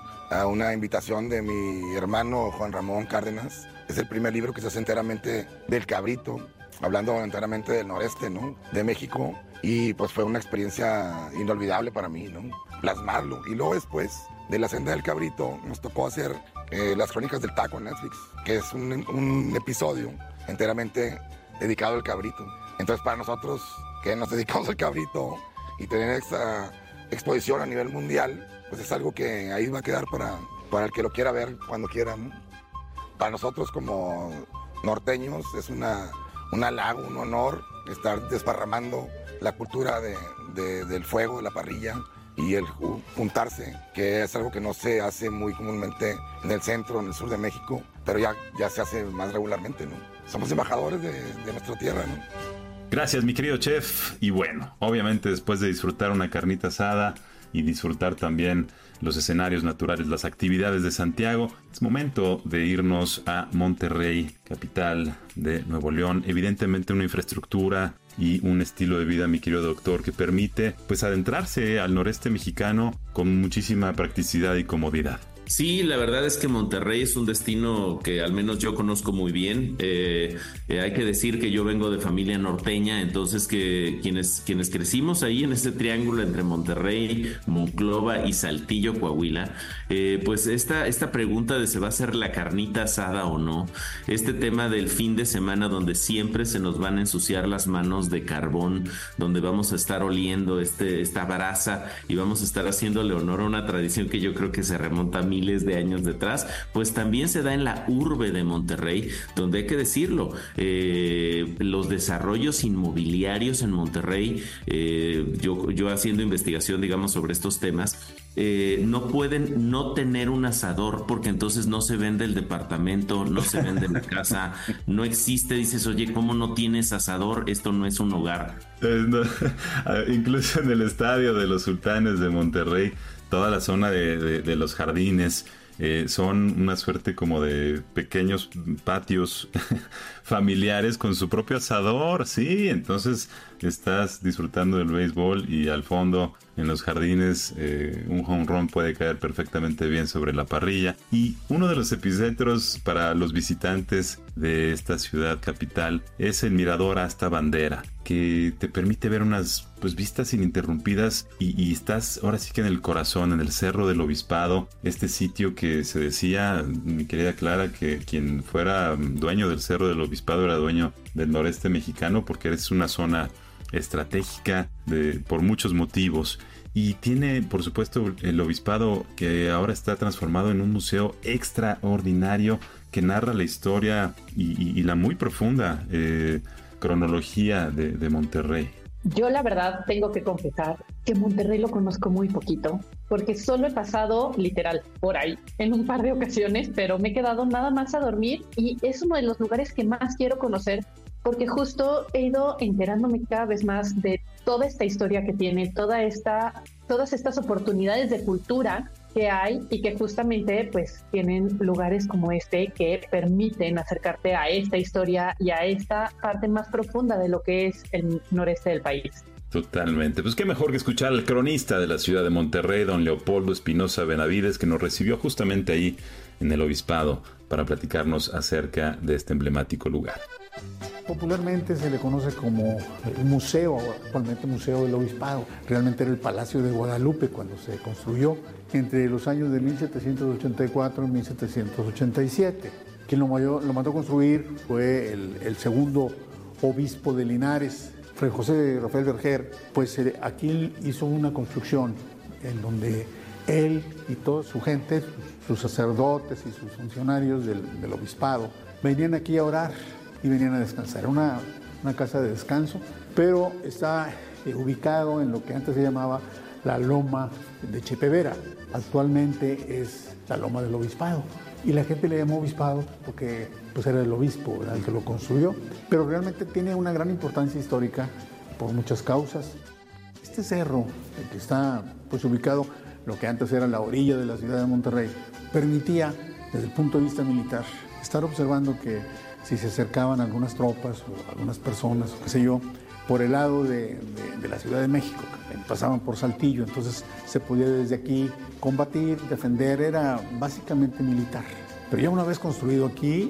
a una invitación de mi hermano Juan Ramón Cárdenas. Es el primer libro que se hace enteramente del cabrito, hablando enteramente del noreste, ¿no? De México. Y pues fue una experiencia inolvidable para mí, ¿no? Plasmarlo. Y luego después de La Senda del Cabrito nos tocó hacer Las Crónicas del Taco en Netflix, que es un episodio enteramente dedicado al cabrito. Entonces para nosotros que nos dedicamos al cabrito y tener esta exposición a nivel mundial, pues es algo que ahí va a quedar para el que lo quiera ver cuando quiera, ¿no? Para nosotros como norteños es un halago, un honor estar desparramando la cultura del fuego, de la parrilla y el juntarse, que es algo que no se hace muy comúnmente en el centro, en el sur de México, pero ya se hace más regularmente, ¿no? Somos embajadores de nuestra tierra, ¿no? Gracias, mi querido chef. Y bueno, obviamente después de disfrutar una carnita asada y disfrutar también los escenarios naturales, las actividades de Santiago, es momento de irnos a Monterrey, capital de Nuevo León. Evidentemente una infraestructura y un estilo de vida, mi querido doctor, que permite pues adentrarse al noreste mexicano con muchísima practicidad y comodidad. Sí, la verdad es que Monterrey es un destino que al menos yo conozco muy bien. Hay que decir que yo vengo de familia norteña, entonces que quienes crecimos ahí en ese triángulo entre Monterrey, Monclova y Saltillo, Coahuila, pues esta pregunta de se va a hacer la carnita asada o no, este tema del fin de semana donde siempre se nos van a ensuciar las manos de carbón, donde vamos a estar oliendo esta brasa y vamos a estar haciéndole honor a una tradición que yo creo que se remonta a miles de años detrás, pues también se da en la urbe de Monterrey, donde hay que decirlo, los desarrollos inmobiliarios en Monterrey, yo haciendo investigación, digamos, sobre estos temas, no pueden no tener un asador, porque entonces no se vende el departamento, no se vende la casa, no existe, dices, oye, ¿cómo no tienes asador? Esto no es un hogar. Incluso en el estadio de los Sultanes de Monterrey, toda la zona de los jardines son una suerte como de pequeños patios familiares con su propio asador, sí, entonces estás disfrutando del béisbol y al fondo en los jardines un home run puede caer perfectamente bien sobre la parrilla. Y uno de los epicentros para los visitantes de esta ciudad capital es el mirador Asta Bandera, que te permite ver unas vistas ininterrumpidas y estás ahora sí que en el corazón, en el Cerro del Obispado, este sitio que se decía, mi querida Clara, que quien fuera dueño del Cerro del Obispado era dueño del noreste mexicano, porque es una zona estratégica por muchos motivos. Y tiene, por supuesto, el obispado que ahora está transformado en un museo extraordinario que narra la historia y la muy profunda cronología de Monterrey. Yo la verdad tengo que confesar que Monterrey lo conozco muy poquito, porque solo he pasado literal por ahí en un par de ocasiones, pero me he quedado nada más a dormir y es uno de los lugares que más quiero conocer, porque justo he ido enterándome cada vez más de toda esta historia que tiene, todas estas oportunidades de cultura que hay y que justamente pues tienen lugares como este que permiten acercarte a esta historia y a esta parte más profunda de lo que es el noreste del país. Totalmente. Pues qué mejor que escuchar al cronista de la ciudad de Monterrey, don Leopoldo Espinosa Benavides, que nos recibió justamente ahí en el Obispado para platicarnos acerca de este emblemático lugar. Popularmente se le conoce como el museo, actualmente Museo del Obispado. Realmente era el Palacio de Guadalupe cuando se construyó entre los años de 1784 y 1787. Quien lo mandó construir fue el segundo obispo de Linares, Fray José Rafael Berger. Pues aquí hizo una construcción en donde él y toda su gente, sus sacerdotes y sus funcionarios del obispado, venían aquí a orar y venían a descansar. Era una casa de descanso, pero está ubicado en lo que antes se llamaba la Loma de Chepevera. Actualmente es la Loma del Obispado. Y la gente le llamó Obispado porque pues, era el obispo, ¿verdad?, el que lo construyó. Pero realmente tiene una gran importancia histórica por muchas causas. Este cerro, el que está pues, ubicado lo que antes era la orilla de la ciudad de Monterrey, permitía, desde el punto de vista militar, estar observando que si se acercaban algunas tropas o algunas personas, o qué sé yo, por el lado de la Ciudad de México, pasaban por Saltillo, entonces se podía desde aquí combatir, defender, era básicamente militar. Pero ya una vez construido aquí,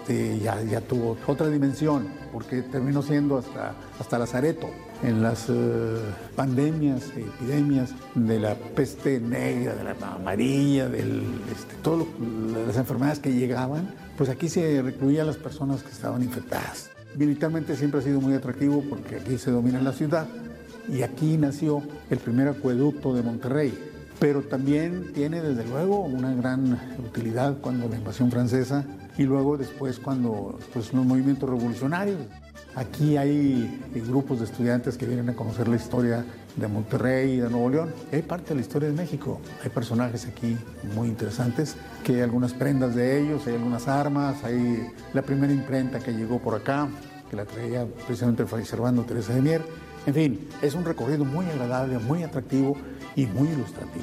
ya tuvo otra dimensión, porque terminó siendo hasta lazareto. En las pandemias, epidemias de la peste negra, de la amarilla, todas las enfermedades que llegaban, pues aquí se recluían a las personas que estaban infectadas. Militarmente siempre ha sido muy atractivo porque aquí se domina la ciudad y aquí nació el primer acueducto de Monterrey. Pero también tiene desde luego una gran utilidad cuando la invasión francesa y luego después cuando pues, los movimientos revolucionarios. Aquí hay grupos de estudiantes que vienen a conocer la historia de Monterrey y de Nuevo León. Hay parte de la historia de México. Hay personajes aquí muy interesantes, que hay algunas prendas de ellos, hay algunas armas, hay la primera imprenta que llegó por acá, que la traía precisamente Fray Servando Teresa de Mier. En fin, es un recorrido muy agradable, muy atractivo y muy ilustrativo.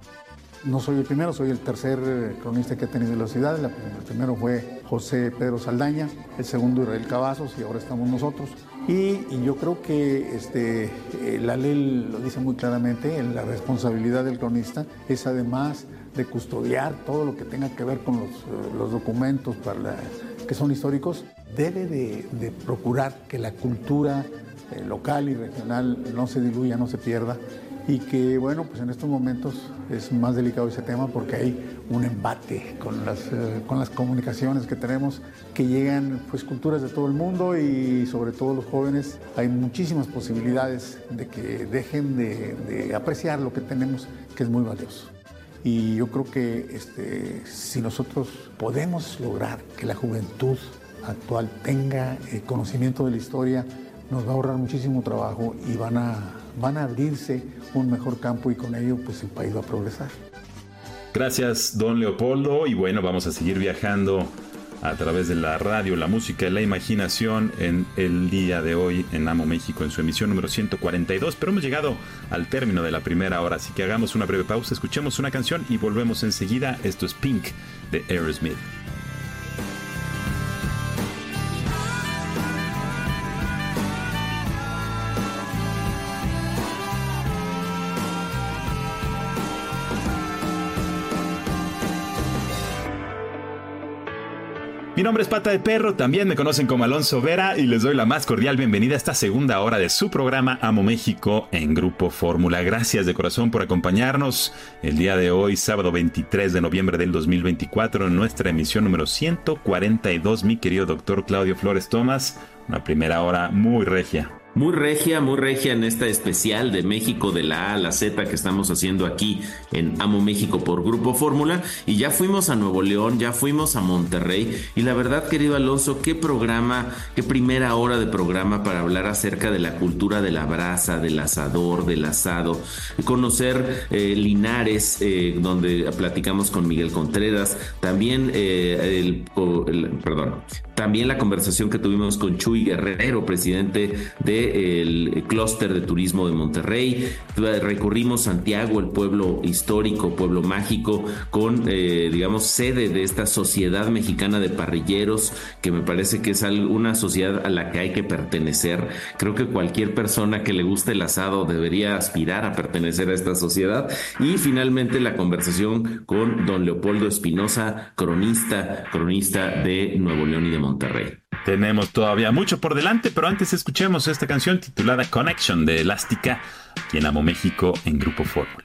No soy el primero, soy el tercer cronista que ha tenido la ciudad. El primero fue José Pedro Saldaña, el segundo Israel Cavazos y ahora estamos nosotros. Y yo creo que la ley lo dice muy claramente, la responsabilidad del cronista es además de custodiar todo lo que tenga que ver con los documentos que son históricos, debe de procurar que la cultura local y regional no se diluya, no se pierda. Y que, bueno, pues en estos momentos es más delicado ese tema porque hay un embate con las comunicaciones que tenemos, que llegan pues culturas de todo el mundo y sobre todo los jóvenes. Hay muchísimas posibilidades de que dejen de apreciar lo que tenemos, que es muy valioso. Y yo creo que si nosotros podemos lograr que la juventud actual tenga conocimiento de la historia, nos va a ahorrar muchísimo trabajo y van a abrirse un mejor campo y con ello pues el país va a progresar. Gracias, don Leopoldo, y bueno, vamos a seguir viajando a través de la radio, la música y la imaginación en el día de hoy en Amo México en su emisión número 142, pero hemos llegado al término de la primera hora, así que hagamos una breve pausa, escuchemos una canción y volvemos enseguida. Esto es Pink de Aerosmith. Mi nombre es Pata de Perro, también me conocen como Alonso Vera y les doy la más cordial bienvenida a esta segunda hora de su programa Amo México en Grupo Fórmula. Gracias de corazón por acompañarnos el día de hoy, sábado 23 de noviembre del 2024, en nuestra emisión número 142, mi querido doctor Claudio Flores Tomás. Una primera hora muy regia. Muy regia en esta especial de México de la A a la Z que estamos haciendo aquí en Amo México por Grupo Fórmula. Y ya fuimos a Nuevo León, ya fuimos a Monterrey. Y la verdad, querido Alonso, qué primera hora de programa para hablar acerca de la cultura de la brasa, del asador, del asado. Conocer Linares, donde platicamos con Miguel Contreras. También también la conversación que tuvimos con Chuy Guerrero, presidente de del clúster de turismo de Monterrey. Recorrimos Santiago, el pueblo histórico, pueblo mágico, con, digamos, sede de esta Sociedad Mexicana de Parrilleros, que me parece que es una sociedad a la que hay que pertenecer. Creo que cualquier persona que le guste el asado debería aspirar a pertenecer a esta sociedad. Y finalmente la conversación con don Leopoldo Espinosa, cronista de Nuevo León y de Monterrey. Tenemos todavía mucho por delante, pero antes escuchemos esta canción titulada Connection de Elástica, aquí en Amo México en Grupo Fórmula.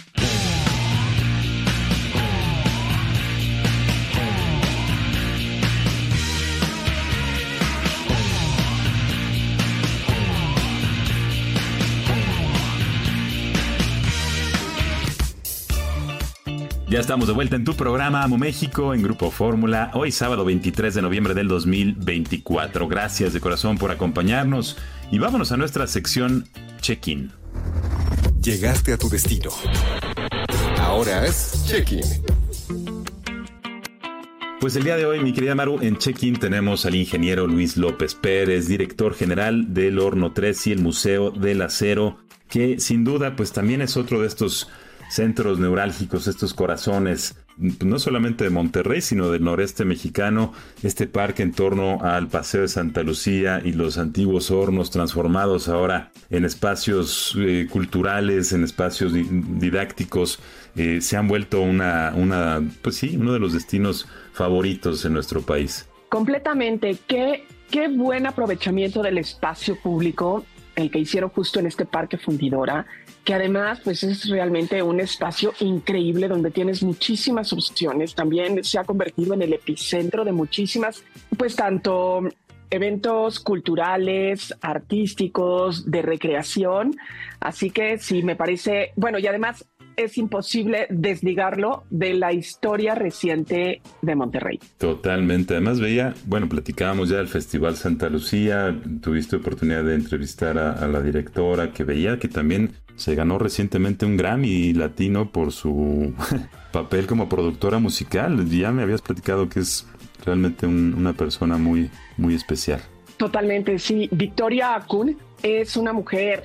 Ya estamos de vuelta en tu programa Amo México en Grupo Fórmula, hoy sábado 23 de noviembre del 2024. Gracias de corazón por acompañarnos y vámonos a nuestra sección Check-in. Llegaste a tu destino. Ahora es Check-in. Pues el día de hoy, mi querida Maru, en Check-in tenemos al ingeniero Luis López Pérez, director general del Horno 3 y el Museo del Acero, que sin duda pues también es otro de estos centros neurálgicos, estos corazones, no solamente de Monterrey, sino del noreste mexicano, este parque en torno al Paseo de Santa Lucía y los antiguos hornos transformados ahora en espacios culturales, en espacios didácticos, se han vuelto pues sí, uno de los destinos favoritos en nuestro país. Completamente, qué buen aprovechamiento del espacio público el que hicieron justo en este Parque Fundidora, que además pues es realmente un espacio increíble donde tienes muchísimas opciones. También se ha convertido en el epicentro de muchísimas, pues tanto eventos culturales, artísticos, de recreación. Así que sí, me parece, bueno, y además es imposible desligarlo de la historia reciente de Monterrey. Totalmente. Además platicábamos ya del Festival Santa Lucía, tuviste oportunidad de entrevistar a la directora, que veía que también se ganó recientemente un Grammy latino por su papel como productora musical. Ya me habías platicado que es realmente una persona muy, muy especial. Totalmente, sí. Victoria Acun es una mujer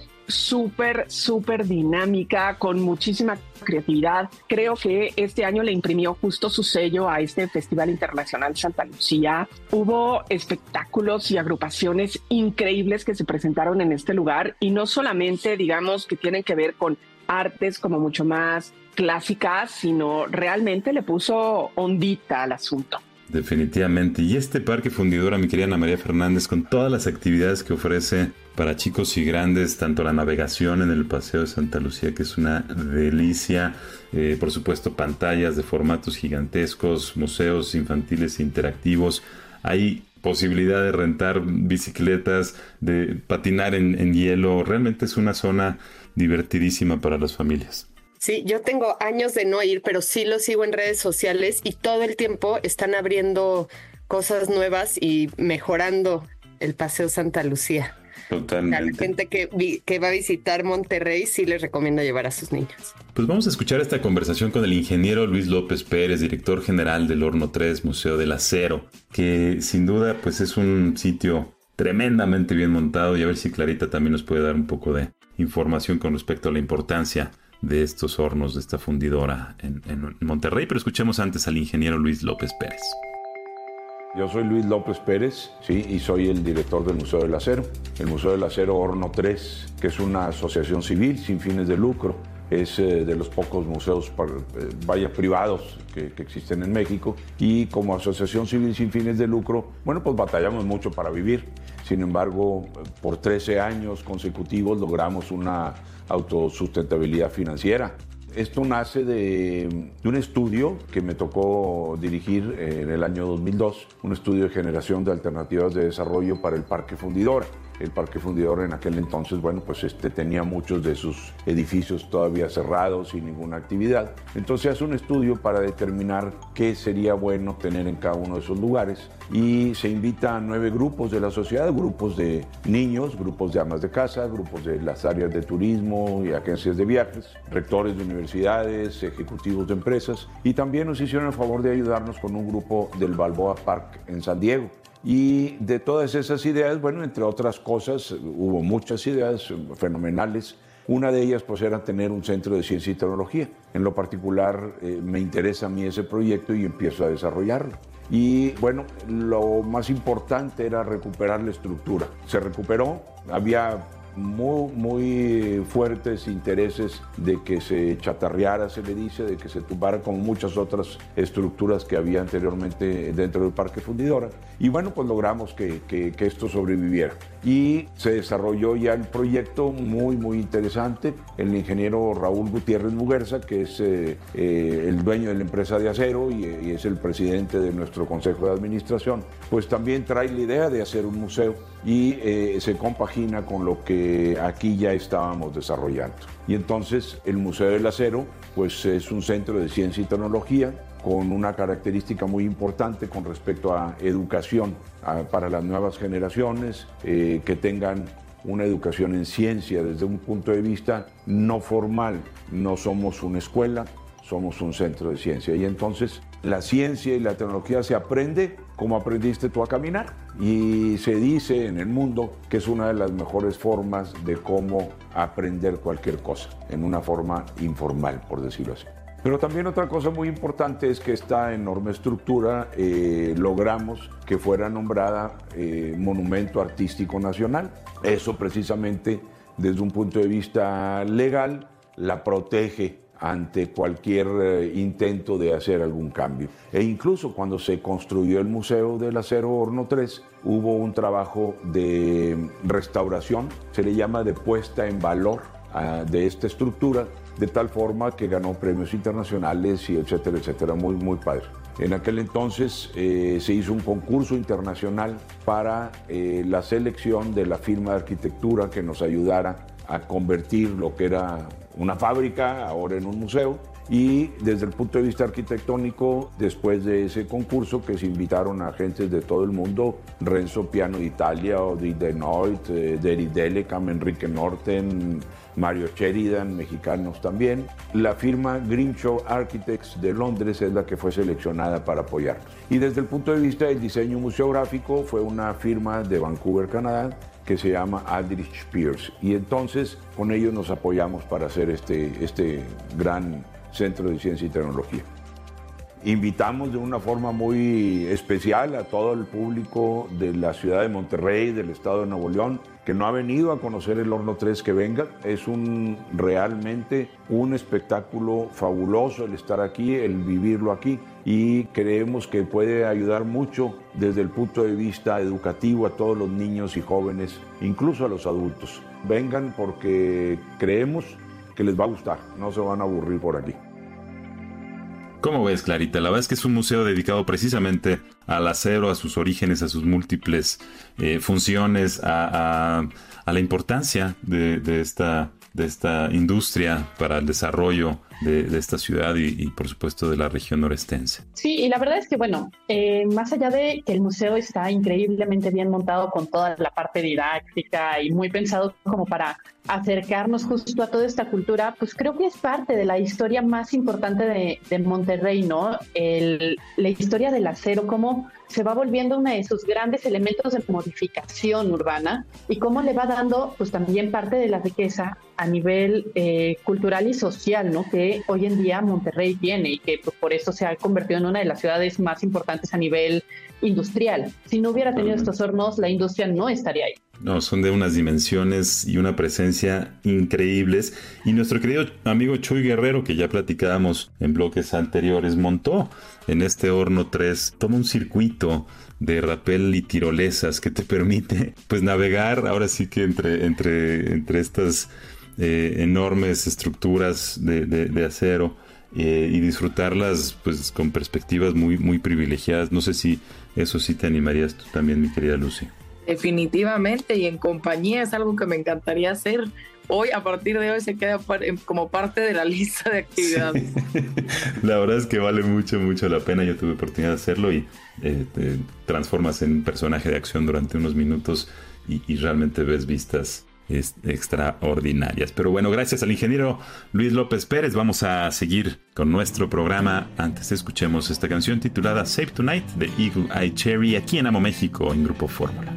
súper dinámica, con muchísima creatividad. Creo que este año le imprimió justo su sello a este Festival Internacional Santa Lucía. Hubo espectáculos y agrupaciones increíbles que se presentaron en este lugar, y no solamente, digamos, que tienen que ver con artes como mucho más clásicas, sino realmente le puso ondita al asunto. Definitivamente. Y este Parque Fundidora, mi querida Ana María Fernández, con todas las actividades que ofrece para chicos y grandes, tanto la navegación en el Paseo de Santa Lucía, que es una delicia, por supuesto pantallas de formatos gigantescos, museos infantiles interactivos, hay posibilidad de rentar bicicletas, de patinar en hielo. Realmente es una zona divertidísima para las familias. Sí, yo tengo años de no ir, pero sí lo sigo en redes sociales y todo el tiempo están abriendo cosas nuevas y mejorando el Paseo Santa Lucía. Totalmente. A la gente que va a visitar Monterrey sí les recomiendo llevar a sus niños. Pues vamos a escuchar esta conversación con el ingeniero Luis López Pérez, director general del Horno 3, Museo del Acero, que sin duda pues es un sitio tremendamente bien montado, y a ver si Clarita también nos puede dar un poco de información con respecto a la importancia de estos hornos, de esta fundidora en Monterrey. Pero escuchemos antes al ingeniero Luis López Pérez. Yo soy Luis López Pérez, sí, y soy el director del Museo del Acero. El Museo del Acero Horno 3, que es una asociación civil sin fines de lucro. Es de los pocos museos privados que existen en México. Y como asociación civil sin fines de lucro, bueno, pues batallamos mucho para vivir. Sin embargo, por 13 años consecutivos logramos una autosustentabilidad financiera. Esto nace de un estudio que me tocó dirigir en el año 2002, un estudio de generación de alternativas de desarrollo para el Parque Fundidora. El Parque Fundidora en aquel entonces, bueno, pues tenía muchos de sus edificios todavía cerrados, sin ninguna actividad. Entonces hace un estudio para determinar qué sería bueno tener en cada uno de esos lugares, y se invita a 9 grupos de la sociedad, grupos de niños, grupos de amas de casa, grupos de las áreas de turismo y agencias de viajes, rectores de universidades, ejecutivos de empresas, y también nos hicieron el favor de ayudarnos con un grupo del Balboa Park en San Diego. Y de todas esas ideas, bueno, entre otras cosas, hubo muchas ideas fenomenales. Una de ellas pues era tener un centro de ciencia y tecnología. En lo particular me interesa a mí ese proyecto y empiezo a desarrollarlo. Y bueno, lo más importante era recuperar la estructura. Se recuperó, había muy fuertes intereses de que se chatarreara, se le dice, de que se tumbara como muchas otras estructuras que había anteriormente dentro del Parque Fundidora. Y bueno, pues logramos que esto sobreviviera. Y se desarrolló ya el proyecto muy interesante. El ingeniero Raúl Gutiérrez Muguerza, que es el dueño de la empresa de acero y es el presidente de nuestro consejo de administración, pues también trae la idea de hacer un museo y se compagina con lo que aquí ya estábamos desarrollando. Y entonces el Museo del Acero pues es un centro de ciencia y tecnología con una característica muy importante con respecto a educación para las nuevas generaciones, que tengan una educación en ciencia desde un punto de vista no formal. No somos una escuela, somos un centro de ciencia. Y entonces la ciencia y la tecnología se aprende como aprendiste tú a caminar. Y se dice en el mundo que es una de las mejores formas de cómo aprender cualquier cosa, en una forma informal, por decirlo así. Pero también otra cosa muy importante es que esta enorme estructura logramos que fuera nombrada Monumento Artístico Nacional. Eso precisamente desde un punto de vista legal la protege ante cualquier intento de hacer algún cambio. E incluso cuando se construyó el Museo del Acero Horno 3, hubo un trabajo de restauración, se le llama de puesta en valor de esta estructura, de tal forma que ganó premios internacionales y etcétera, muy padre. En aquel entonces se hizo un concurso internacional para la selección de la firma de arquitectura que nos ayudara a convertir lo que era una fábrica ahora en un museo. Y desde el punto de vista arquitectónico, después de ese concurso que se invitaron a gentes de todo el mundo, Renzo Piano de Italia, Odile Denoit, Derek Delecam, Enrique Norten, Mario Sheridan, mexicanos también. La firma Grimshaw Architects de Londres es la que fue seleccionada para apoyarnos. Y desde el punto de vista del diseño museográfico fue una firma de Vancouver, Canadá, que se llama Aldrich Pierce. Y entonces con ellos nos apoyamos para hacer este gran centro de ciencia y tecnología. Invitamos de una forma muy especial a todo el público de la ciudad de Monterrey, del estado de Nuevo León, que no ha venido a conocer el Horno 3, que venga. Es realmente un espectáculo fabuloso el estar aquí, el vivirlo aquí, y creemos que puede ayudar mucho desde el punto de vista educativo a todos los niños y jóvenes, incluso a los adultos. Vengan porque creemos que les va a gustar, no se van a aburrir por aquí. ¿Cómo ves, Clarita? La verdad es que es un museo dedicado precisamente al acero, a sus orígenes, a sus múltiples funciones, a la importancia de esta industria para el desarrollo de esta ciudad y por supuesto de la región norestense. Sí, y la verdad es que bueno, más allá de que el museo está increíblemente bien montado con toda la parte didáctica y muy pensado como para acercarnos justo a toda esta cultura, pues creo que es parte de la historia más importante de Monterrey, ¿no? La historia del acero, cómo se va volviendo uno de sus grandes elementos de modificación urbana y cómo le va dando pues también parte de la riqueza a nivel cultural y social, ¿no? Que hoy en día Monterrey tiene y que pues, por eso se ha convertido en una de las ciudades más importantes a nivel industrial. Si no hubiera tenido estos hornos, la industria no estaría ahí. No, son de unas dimensiones y una presencia increíbles. Y nuestro querido amigo Chuy Guerrero, que ya platicábamos en bloques anteriores, montó en este Horno 3 todo un circuito de rapel y tirolesas que te permite pues navegar ahora sí que entre estas enormes estructuras de acero y disfrutarlas pues con perspectivas muy privilegiadas. No sé si eso sí te animarías tú también, mi querida Lucy. Definitivamente, y en compañía es algo que me encantaría hacer. Hoy, a partir de hoy, se queda como parte de la lista de actividades. Sí. La verdad es que vale mucho la pena. Yo tuve oportunidad de hacerlo y te transformas en un personaje de acción durante unos minutos y realmente ves vistas extraordinarias. Pero bueno, gracias al ingeniero Luis López Pérez. Vamos a seguir con nuestro programa. Antes escuchemos esta canción titulada Save Tonight de Eagle Eye Cherry aquí en Amo México en Grupo Fórmula.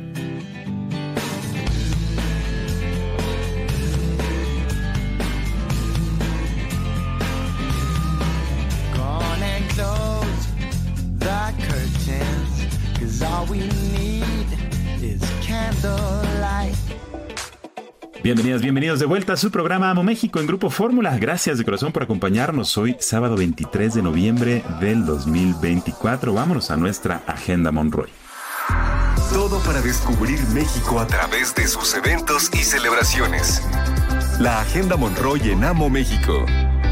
Bienvenidos de vuelta a su programa Amo México en Grupo Fórmula. Gracias de corazón por acompañarnos hoy, sábado 23 de noviembre del 2024. Vámonos a nuestra Agenda Monroy. Todo para descubrir México a través de sus eventos y celebraciones. La Agenda Monroy en Amo México.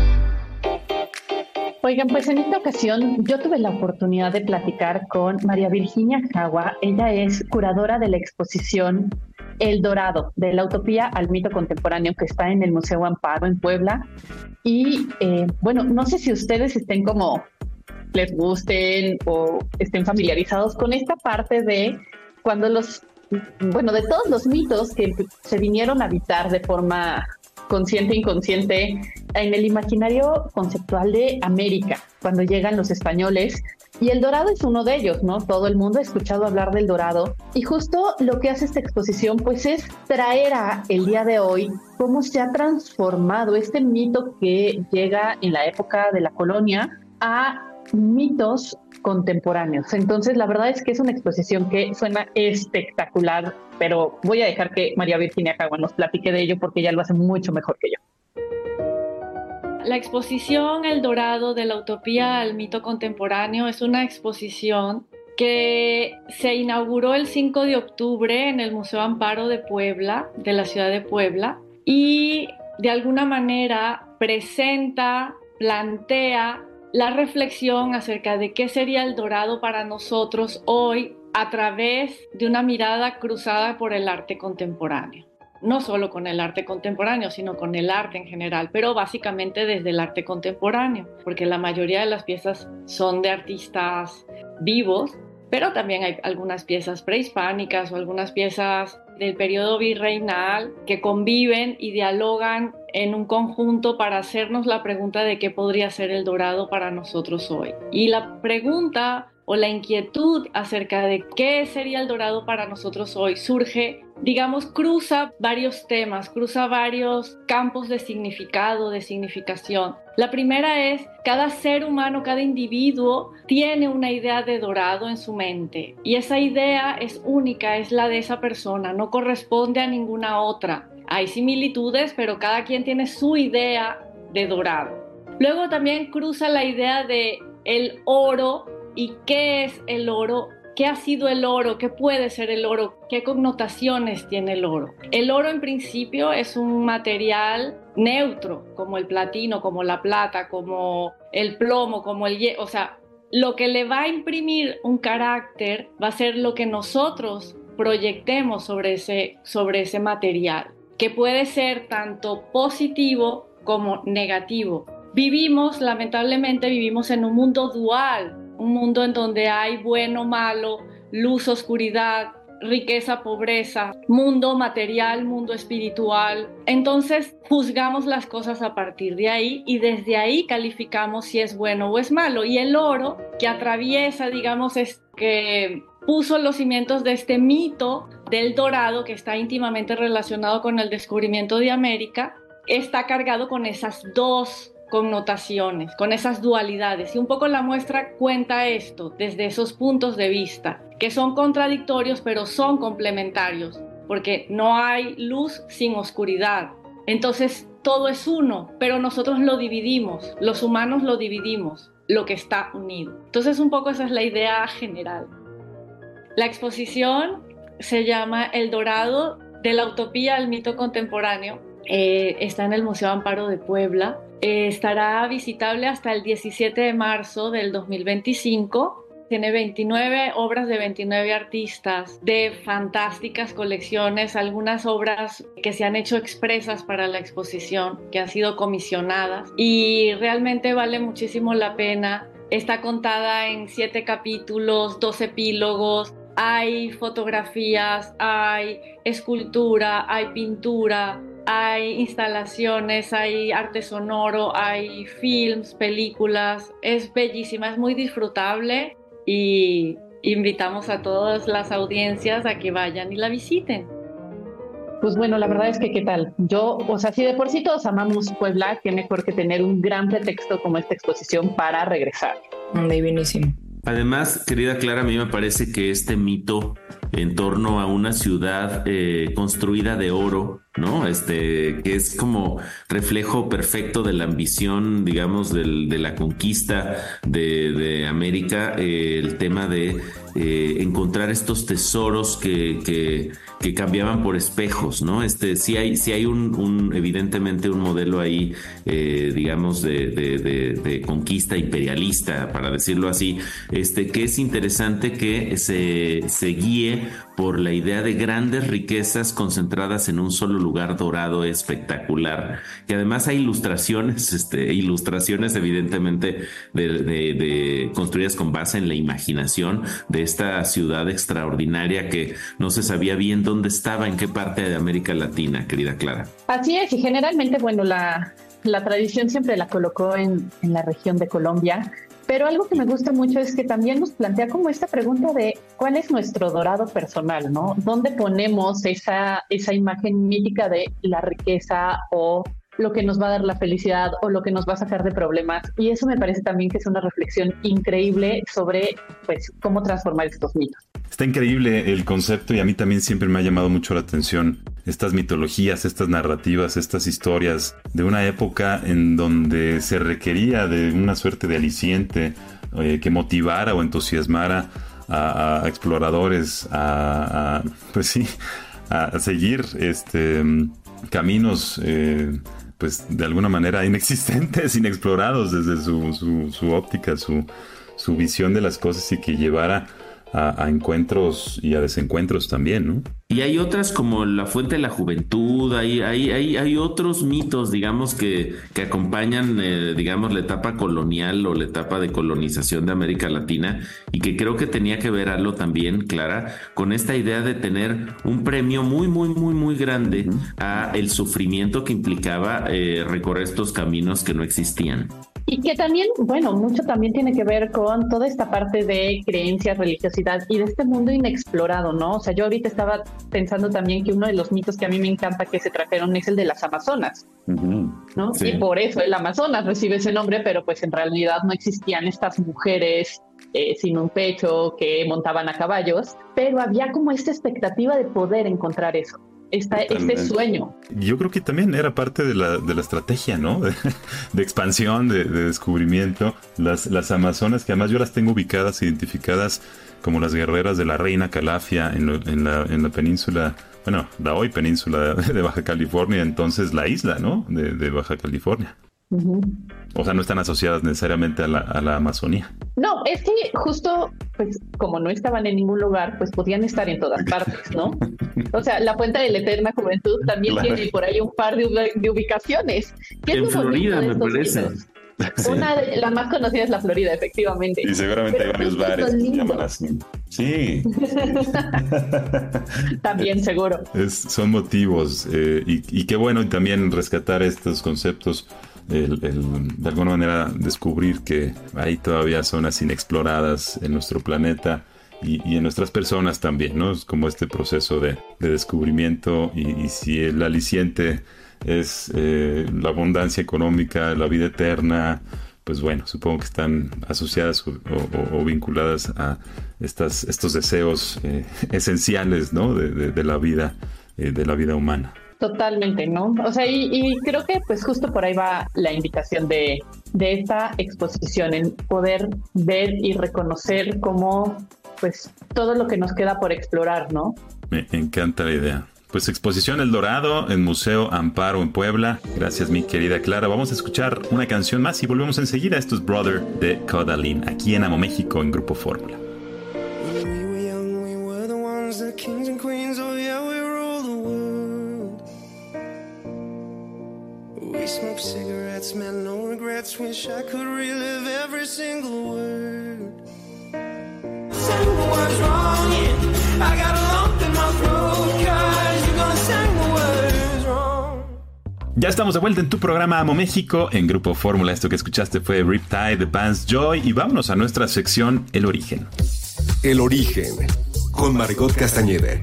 Oigan, pues en esta ocasión yo tuve la oportunidad de platicar con María Virginia Jagua. Ella es curadora de la exposición El Dorado, de la utopía al mito contemporáneo, que está en el Museo Amparo en Puebla. Y bueno, no sé si ustedes estén como les gusten o estén familiarizados con esta parte de cuando de todos los mitos que se vinieron a habitar de forma consciente e inconsciente en el imaginario conceptual de América, cuando llegan los españoles. Y el Dorado es uno de ellos, ¿no? Todo el mundo ha escuchado hablar del Dorado. Y justo lo que hace esta exposición, pues, es traer a el día de hoy cómo se ha transformado este mito que llega en la época de la colonia a mitos contemporáneos. Entonces, la verdad es que es una exposición que suena espectacular, pero voy a dejar que María Virginia Jagua nos platique de ello porque ella lo hace mucho mejor que yo. La exposición El Dorado, de la utopía al mito contemporáneo, es una exposición que se inauguró el 5 de octubre en el Museo Amparo de Puebla, de la ciudad de Puebla, y de alguna manera presenta, plantea la reflexión acerca de qué sería el Dorado para nosotros hoy a través de una mirada cruzada por el arte contemporáneo. No solo con el arte contemporáneo, sino con el arte en general, pero básicamente desde el arte contemporáneo, porque la mayoría de las piezas son de artistas vivos, pero también hay algunas piezas prehispánicas o algunas piezas del periodo virreinal que conviven y dialogan en un conjunto para hacernos la pregunta de qué podría ser el Dorado para nosotros hoy. Y la pregunta o la inquietud acerca de qué sería el Dorado para nosotros hoy surge, digamos, cruza varios temas, cruza varios campos de significado, de significación. La primera es, cada ser humano, cada individuo tiene una idea de Dorado en su mente y esa idea es única, es la de esa persona, no corresponde a ninguna otra. Hay similitudes, pero cada quien tiene su idea de Dorado. Luego también cruza la idea de el oro. ¿Y qué es el oro? ¿Qué ha sido el oro? ¿Qué puede ser el oro? ¿Qué connotaciones tiene el oro? El oro en principio es un material neutro, como el platino, como la plata, como el plomo, como el hierro. O sea, lo que le va a imprimir un carácter va a ser lo que nosotros proyectemos sobre ese material, que puede ser tanto positivo como negativo. Lamentablemente vivimos en un mundo dual, un mundo en donde hay bueno, malo, luz, oscuridad, riqueza, pobreza, mundo material, mundo espiritual. Entonces juzgamos las cosas a partir de ahí y desde ahí calificamos si es bueno o es malo. Y el oro, que atraviesa, digamos, es que puso los cimientos de este mito del Dorado, que está íntimamente relacionado con el descubrimiento de América, está cargado con esas dos connotaciones, con esas dualidades. Y un poco la muestra cuenta esto desde esos puntos de vista, que son contradictorios, pero son complementarios, porque no hay luz sin oscuridad. Entonces, todo es uno, pero nosotros lo dividimos, los humanos lo dividimos, lo que está unido. Entonces, un poco esa es la idea general. La exposición se llama El Dorado, de la utopía al mito contemporáneo. Está en el Museo Amparo de Puebla. Estará visitable hasta el 17 de marzo del 2025. Tiene 29 obras de 29 artistas de fantásticas colecciones, algunas obras que se han hecho expresas para la exposición, que han sido comisionadas, y realmente vale muchísimo la pena. Está contada en 7 capítulos, 2 epílogos, hay fotografías, hay escultura, hay pintura, hay instalaciones, hay arte sonoro, hay films, películas. Es bellísima, es muy disfrutable y invitamos a todas las audiencias a que vayan y la visiten. Pues bueno, la verdad es que ¿qué tal? Yo, o sea, si de por sí todos amamos Puebla, qué mejor que tener un gran pretexto como esta exposición para regresar. Divinísimo. Además, querida Clara, a mí me parece que este mito en torno a una ciudad construida de oro, ¿no? Que es como reflejo perfecto de la ambición, digamos, de la conquista de América, el tema de encontrar estos tesoros que cambiaban por espejos, ¿no? Sí hay evidentemente un modelo ahí, digamos, de conquista imperialista, para decirlo así, que es interesante que se guíe por la idea de grandes riquezas concentradas en un solo lugar dorado espectacular, que además hay ilustraciones evidentemente de construidas con base en la imaginación de esta ciudad extraordinaria que no se sabía bien dónde estaba, en qué parte de América Latina, querida Clara. Así es, y generalmente, bueno, la tradición siempre la colocó en la región de Colombia. Pero algo que me gusta mucho es que también nos plantea como esta pregunta de cuál es nuestro dorado personal, ¿no? ¿Dónde ponemos esa imagen mítica de la riqueza o lo que nos va a dar la felicidad o lo que nos va a sacar de problemas? Y eso me parece también que es una reflexión increíble sobre, pues, cómo transformar estos mitos. Está increíble el concepto y a mí también siempre me ha llamado mucho la atención estas mitologías, estas narrativas, estas historias de una época en donde se requería de una suerte de aliciente que motivara o entusiasmara a exploradores pues sí, a seguir caminos pues de alguna manera inexistentes, inexplorados desde su óptica, su visión de las cosas y que llevara a encuentros y a desencuentros también, ¿no? Y hay otras como la fuente de la juventud, hay otros mitos, digamos, que acompañan, digamos, la etapa colonial o la etapa de colonización de América Latina y que creo que tenía que ver algo también, Clara, con esta idea de tener un premio muy, muy, muy, muy grande a el sufrimiento que implicaba recorrer estos caminos que no existían. Y que también, bueno, mucho también tiene que ver con toda esta parte de creencias, religiosidad y de este mundo inexplorado, ¿no? O sea, yo ahorita estaba pensando también que uno de los mitos que a mí me encanta que se trajeron es el de las Amazonas, ¿no? Sí. Y por eso el Amazonas recibe ese nombre, pero pues en realidad no existían estas mujeres sin un pecho que montaban a caballos, pero había como esta expectativa de poder encontrar eso. Este sueño. Yo creo que también era parte de la estrategia, ¿no? De expansión, de descubrimiento. Las Amazonas, que además yo las tengo ubicadas, identificadas como las guerreras de la reina Calafia en la península, bueno, la hoy península de Baja California, entonces la isla, ¿no? De Baja California. Uh-huh. O sea, no están asociadas necesariamente a la Amazonía. No, es que justo, pues, como no estaban en ningún lugar, pues podían estar en todas partes, ¿no? O sea, la Fuente de la Eterna Juventud también tiene por ahí un par de ubicaciones. En Florida, me parece. Sí. Una de las más conocidas es la Florida, efectivamente. Y seguramente hay varios bares que se llaman así. Sí. También, seguro. Son motivos. Y qué bueno, y también rescatar estos conceptos. De alguna manera descubrir que hay todavía zonas inexploradas en nuestro planeta y en nuestras personas también, ¿no? Es como este proceso de descubrimiento y si el aliciente es la abundancia económica, la vida eterna, pues bueno, supongo que están asociadas o vinculadas a estos deseos esenciales, ¿no? de la vida humana. Totalmente, ¿no? O sea, y creo que pues justo por ahí va la invitación de esta exposición, en poder ver y reconocer cómo pues todo lo que nos queda por explorar, ¿no? Me encanta la idea. Pues exposición El Dorado en Museo Amparo en Puebla. Gracias, mi querida Clara. Vamos a escuchar una canción más y volvemos enseguida. Esto es Brother de Codalin, aquí en Amo México en Grupo Fórmula. We smoke cigarettes, man, no regrets. Wish I could relive every single word. what's wrong. Yeah, I got a lump in my throat, 'cause you're gonna sing the words wrong. Ya estamos de vuelta en tu programa Amo México en Grupo Fórmula. Esto que escuchaste fue Riptide de Vance Joy y vámonos a nuestra sección El Origen. El Origen, con Margot Castañeda.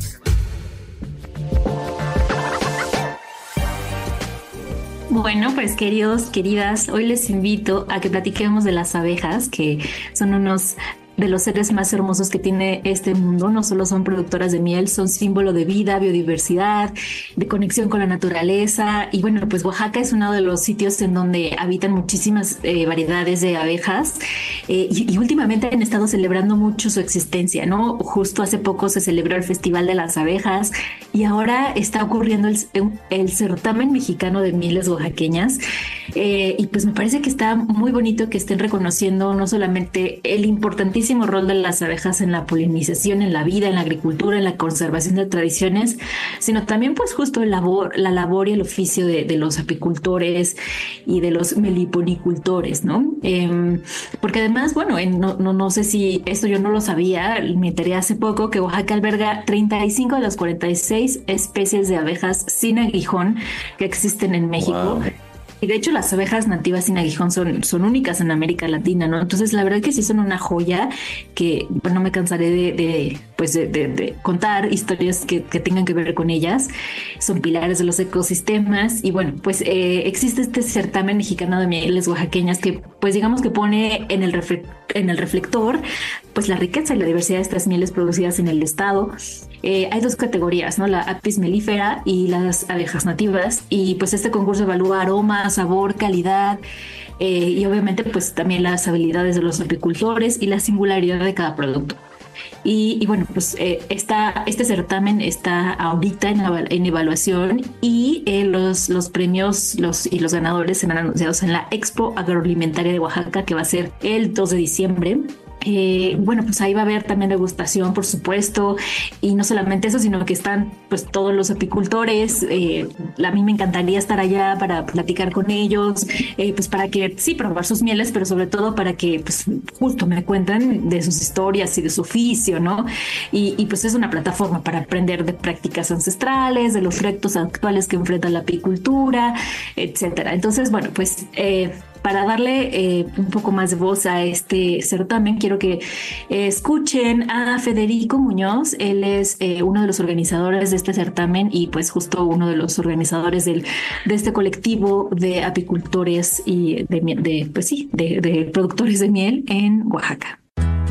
Bueno, pues queridos, queridas, hoy les invito a que platiquemos de las abejas, que son unos de los seres más hermosos que tiene este mundo. No solo son productoras de miel, son símbolo de vida, biodiversidad, de conexión con la naturaleza. Y bueno, pues Oaxaca es uno de los sitios en donde habitan muchísimas variedades de abejas y últimamente han estado celebrando mucho su existencia, ¿no? Justo hace poco se celebró el Festival de las Abejas y ahora está ocurriendo el certamen mexicano de mieles oaxaqueñas. Y pues me parece que está muy bonito que estén reconociendo no solamente el importantísimo rol de las abejas en la polinización, en la vida, en la agricultura, en la conservación de tradiciones, sino también pues justo la labor y el oficio de los apicultores y de los meliponicultores, ¿no? Porque además, bueno, no sé si esto yo no lo sabía, me enteré hace poco que Oaxaca alberga 35 de las 46 especies de abejas sin aguijón que existen en México. Wow. Y de hecho las abejas nativas sin aguijón son únicas en América Latina, ¿no? Entonces la verdad que sí son una joya que no me cansaré de contar historias que tengan que ver con ellas. Son pilares de los ecosistemas y bueno, pues existe este certamen mexicano de mieles oaxaqueñas que pues digamos que pone en el reflector pues la riqueza y la diversidad de estas mieles producidas en el estado. Hay dos categorías, ¿no? La Apis mellifera y las abejas nativas. Y pues este concurso evalúa aroma, sabor, calidad y obviamente pues también las habilidades de los apicultores y la singularidad de cada producto. Y bueno, pues este certamen está ahorita en evaluación y los premios y los ganadores serán anunciados en la Expo Agroalimentaria de Oaxaca, que va a ser el 2 de diciembre. Bueno, pues ahí va a haber también degustación, por supuesto, y no solamente eso, sino que están pues todos los apicultores. A mí me encantaría estar allá para platicar con ellos, pues para que sí, probar sus mieles, pero sobre todo para que pues justo me cuenten de sus historias y de su oficio, ¿no? Y pues es una plataforma para aprender de prácticas ancestrales, de los retos actuales que enfrenta la apicultura, etcétera. Entonces, bueno, pues para darle un poco más de voz a este certamen, quiero que escuchen a Federico Muñoz. Él es uno de los organizadores de este certamen y pues justo uno de los organizadores de este colectivo de apicultores y de productores de miel en Oaxaca.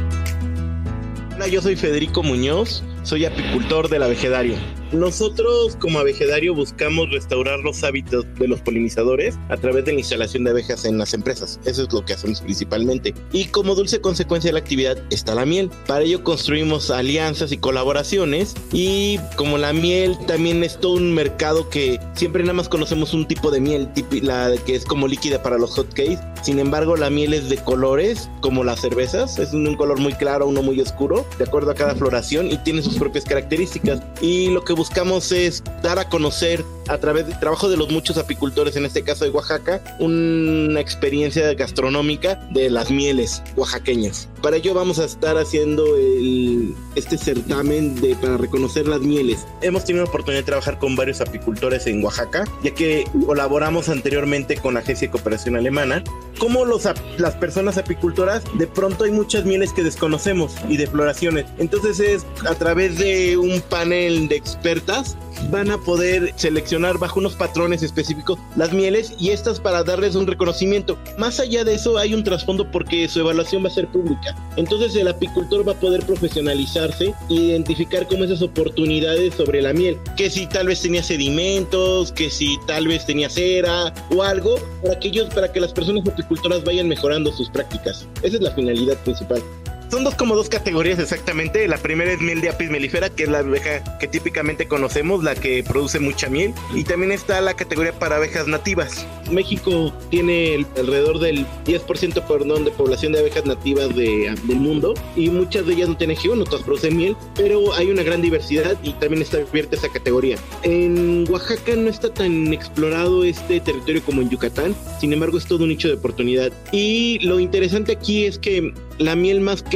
Hola, yo soy Federico Muñoz, soy apicultor del abejedario. Nosotros como abejedario buscamos restaurar los hábitos de los polinizadores a través de la instalación de abejas en las empresas. Eso es lo que hacemos principalmente. Y como dulce consecuencia de la actividad está la miel. Para ello construimos alianzas y colaboraciones, y como la miel también es todo un mercado que siempre nada más conocemos un tipo de miel, la que es como líquida para los hotcakes. Sin embargo, la miel es de colores como las cervezas, es un color muy claro, uno muy oscuro, de acuerdo a cada floración, y tiene sus propias características. Y lo que buscamos es dar a conocer a través del trabajo de los muchos apicultores, en este caso de Oaxaca, una experiencia gastronómica de las mieles oaxaqueñas. Para ello vamos a estar haciendo este certamen para reconocer las mieles. Hemos tenido la oportunidad de trabajar con varios apicultores en Oaxaca, ya que colaboramos anteriormente con la Agencia de Cooperación Alemana. Como las personas apicultoras, de pronto hay muchas mieles que desconocemos y de floraciones. Entonces es a través de un panel de expertas van a poder seleccionar bajo unos patrones específicos las mieles, y estas para darles un reconocimiento. Más allá de eso hay un trasfondo porque su evaluación va a ser pública. Entonces el apicultor va a poder profesionalizarse e identificar como esas oportunidades sobre la miel, que si tal vez tenía sedimentos, que si tal vez tenía cera o algo, para que las personas apicultoras vayan mejorando sus prácticas. Esa es la finalidad principal. Son dos categorías exactamente. La primera es miel de Apis mellifera, que es la abeja que típicamente conocemos, la que produce mucha miel. Y también está la categoría para abejas nativas. México tiene alrededor del 10% de población de abejas nativas del mundo, y muchas de ellas no tienen aguijón, otras producen miel, pero hay una gran diversidad y también está abierta esa categoría. En Oaxaca no está tan explorado este territorio como en Yucatán, sin embargo es todo un nicho de oportunidad. Y lo interesante aquí es que la miel, más que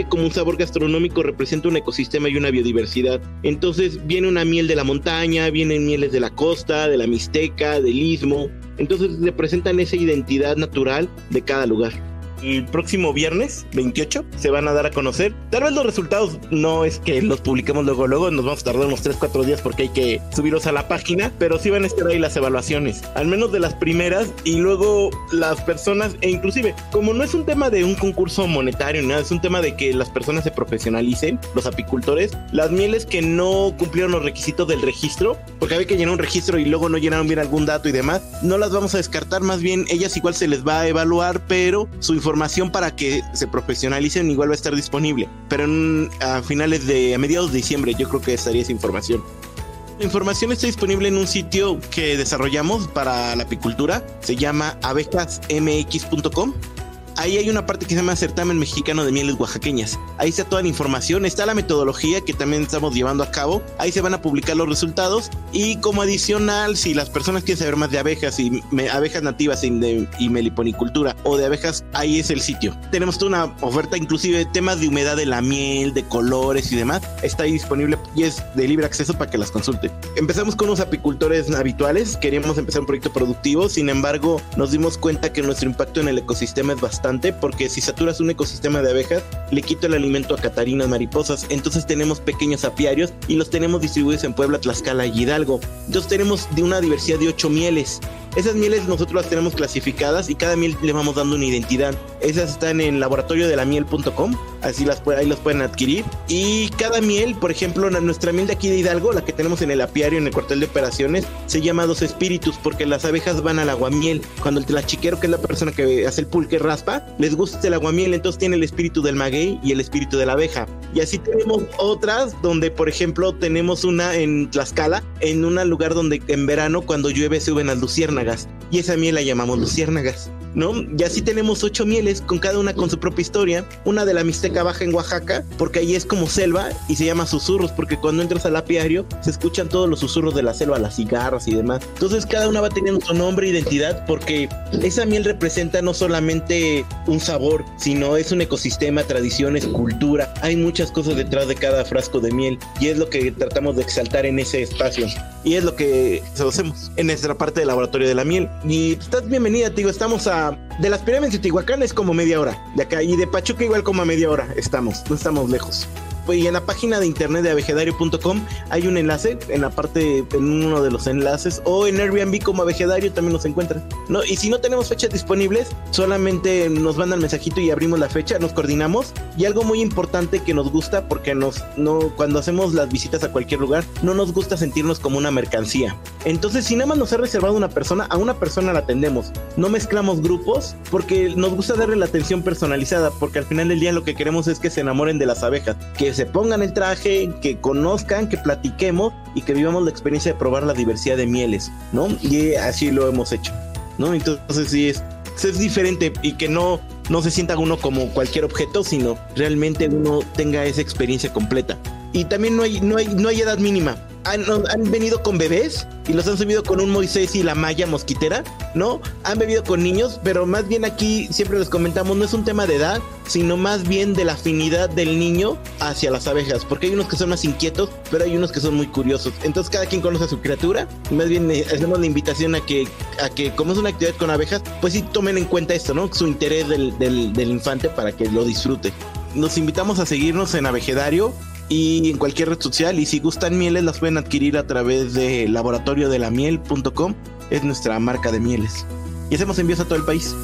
que como un sabor gastronómico representa un ecosistema y una biodiversidad. Entonces viene una miel de la montaña, vienen mieles de la costa, de la Mixteca, del Istmo. Entonces representan esa identidad natural de cada lugar. El próximo viernes 28 se van a dar a conocer. Tal vez los resultados no es que los publiquemos luego, nos vamos a tardar unos 3-4 días porque hay que subirlos a la página, pero sí van a estar ahí las evaluaciones, al menos de las primeras, y luego las personas, e inclusive, como no es un tema de un concurso monetario ni nada, es un tema de que las personas se profesionalicen, los apicultores, las mieles que no cumplieron los requisitos del registro, porque había que llenar un registro y luego no llenaron bien algún dato y demás, no las vamos a descartar, más bien ellas igual se les va a evaluar, pero su información para que se profesionalicen igual va a estar disponible, pero a mediados de diciembre yo creo que estaría esa información. La información está disponible en un sitio que desarrollamos para la apicultura, se llama abejasmx.com. Ahí hay una parte que se llama Certamen Mexicano de Mieles Oaxaqueñas. Ahí está toda la información, está la metodología que también estamos llevando a cabo. Ahí se van a publicar los resultados y como adicional, si las personas quieren saber más de abejas y abejas nativas y meliponicultura o de abejas, ahí es el sitio. Tenemos toda una oferta, inclusive temas de humedad de la miel, de colores y demás. Está ahí disponible y es de libre acceso para que las consulten. Empezamos con unos apicultores habituales, queríamos empezar un proyecto productivo, sin embargo, nos dimos cuenta que nuestro impacto en el ecosistema es bastante, porque si saturas un ecosistema de abejas, le quito el alimento a catarinas, mariposas. Entonces tenemos pequeños apiarios y los tenemos distribuidos en Puebla, Tlaxcala y Hidalgo. Entonces tenemos de una diversidad de 8 mieles. Esas mieles nosotros las tenemos clasificadas y cada miel le vamos dando una identidad. Esas están en laboratoriodelamiel.com, así ahí las pueden adquirir. Y cada miel, por ejemplo, nuestra miel de aquí de Hidalgo, la que tenemos en el apiario, en el cuartel de operaciones, se llama Dos Espíritus, porque las abejas van al aguamiel. Cuando el tlachiquero, que es la persona que hace el pulque, raspa, les gusta el aguamiel, entonces tiene el espíritu del maguey y el espíritu de la abeja. Y así tenemos otras donde, por ejemplo, tenemos una en Tlaxcala, en un lugar donde en verano, cuando llueve, suben las luciérnagas. Y esa miel la llamamos luciérnagas, ¿no? Y así tenemos 8 mieles, con cada una con su propia historia. Una de la Mixteca Baja en Oaxaca, porque ahí es como selva y se llama susurros, porque cuando entras al apiario se escuchan todos los susurros de la selva, las cigarras y demás. Entonces cada una va teniendo su nombre e identidad, porque esa miel representa no solamente un sabor, sino es un ecosistema, tradiciones, cultura. Hay muchas cosas detrás de cada frasco de miel y es lo que tratamos de exaltar en ese espacio. Y es lo que hacemos en nuestra parte del laboratorio de la miel. Y estás bienvenida, te digo, estamos de las pirámides de Teotihuacán es como media hora de acá, y de Pachuca igual como a media hora estamos, no estamos lejos. Y en la página de internet de abejedario.com hay un enlace en la parte, en uno de los enlaces, o en Airbnb como Abejedario también nos encuentran, ¿no? Y si no tenemos fechas disponibles, solamente nos mandan mensajito y abrimos la fecha, nos coordinamos. Y algo muy importante que nos gusta, porque cuando hacemos las visitas a cualquier lugar, no nos gusta sentirnos como una mercancía. Entonces, si nada más nos ha reservado una persona, a una persona la atendemos. No mezclamos grupos, porque nos gusta darle la atención personalizada, porque al final del día lo que queremos es que se enamoren de las abejas, que se pongan el traje, que conozcan, que platiquemos y que vivamos la experiencia de probar la diversidad de mieles, ¿no? Y así lo hemos hecho, ¿no? Entonces sí es diferente, y que no se sienta uno como cualquier objeto, sino realmente uno tenga esa experiencia completa. Y también no hay edad mínima. Han venido con bebés y los han subido con un Moisés y la malla mosquitera, ¿no? Han bebido con niños, pero más bien aquí siempre les comentamos, no es un tema de edad, sino más bien de la afinidad del niño hacia las abejas, porque hay unos que son más inquietos, pero hay unos que son muy curiosos. Entonces cada quien conoce a su criatura, y más bien hacemos la invitación a que como es una actividad con abejas, pues sí tomen en cuenta esto, ¿no? Su interés del infante para que lo disfrute. Los invitamos a seguirnos en Abejedario y en cualquier red social, y si gustan mieles las pueden adquirir a través de laboratoriodelamiel.com, es nuestra marca de mieles, y hacemos envíos a todo el país.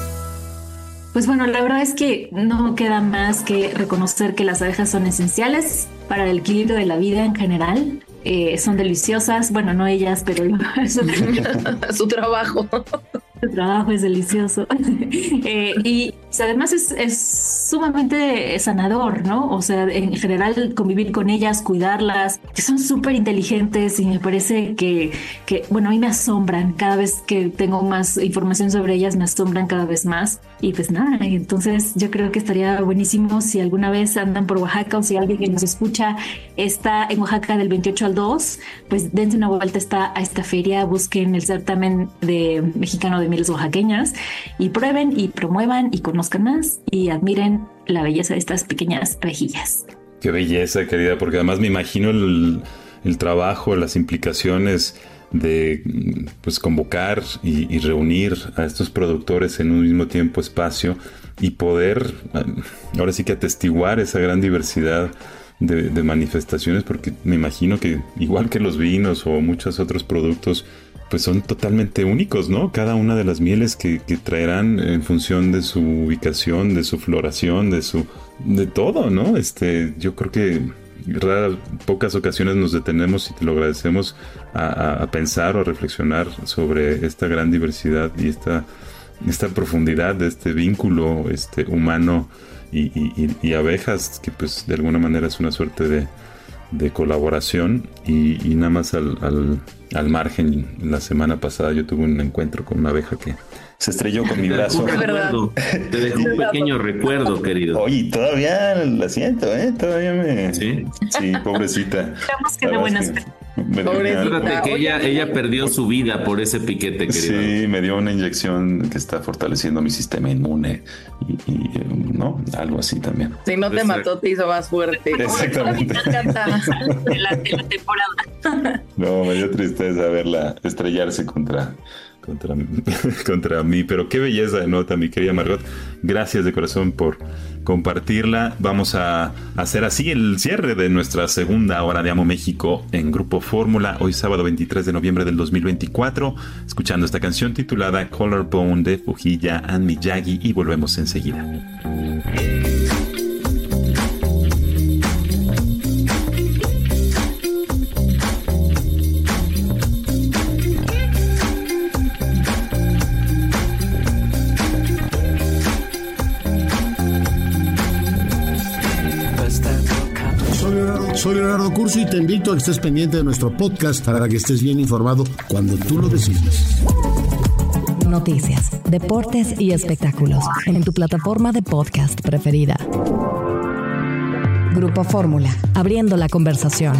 Pues bueno, la verdad es que no queda más que reconocer que las abejas son esenciales para el equilibrio de la vida en general. Son deliciosas, bueno, no ellas, pero su trabajo. Su trabajo es delicioso. Y además es sumamente sanador, ¿no? O sea, en general convivir con ellas, cuidarlas, que son súper inteligentes, y me parece que, bueno, a mí me asombran cada vez que tengo más información sobre ellas, me asombran cada vez más. Y pues nada, entonces yo creo que estaría buenísimo si alguna vez andan por Oaxaca, o si alguien que nos escucha está en Oaxaca del 28 al 2, pues dense una vuelta a esta feria, busquen el certamen mexicano de mieles oaxaqueñas y prueben y promuevan y conozcan conozcan más y admiren la belleza de estas pequeñas abejillas. Qué belleza, querida, porque además me imagino el trabajo, las implicaciones de pues convocar y reunir a estos productores en un mismo tiempo, espacio, y poder ahora sí que atestiguar esa gran diversidad de manifestaciones, porque me imagino que igual que los vinos o muchos otros productos, pues son totalmente únicos, ¿no? Cada una de las mieles que traerán en función de su ubicación, de su floración, de todo, ¿no? Yo creo que pocas ocasiones nos detenemos, y te lo agradecemos, a pensar o a reflexionar sobre esta gran diversidad y esta profundidad de este vínculo humano y abejas, que pues de alguna manera es una suerte de colaboración. Y nada más al margen, la semana pasada yo tuve un encuentro con una abeja que se estrelló con mi brazo. Te dejó un pequeño recuerdo, querido. Oye, todavía la siento, todavía me... Sí, pobrecita. Esperamos que de buenas. Acuérdate que ella perdió su vida por ese piquete, querido. Sí, me dio una inyección que está fortaleciendo mi sistema inmune y ¿no? Algo así también. Si no te mató, te hizo más fuerte. Exactamente. Me encanta de la temporada. No, me dio tristeza verla estrellarse contra mí, pero qué belleza de nota, mi querida Margot. Gracias de corazón por compartirla. Vamos a hacer así el cierre de nuestra segunda hora de Amo México en Grupo Fórmula, hoy sábado 23 de noviembre del 2024, escuchando esta canción titulada Collarbone de Fujilla and Miyagi, y volvemos enseguida. Soy Leonardo Curcio y te invito a que estés pendiente de nuestro podcast para que estés bien informado cuando tú lo decidas. Noticias, deportes y espectáculos en tu plataforma de podcast preferida. Grupo Fórmula, abriendo la conversación.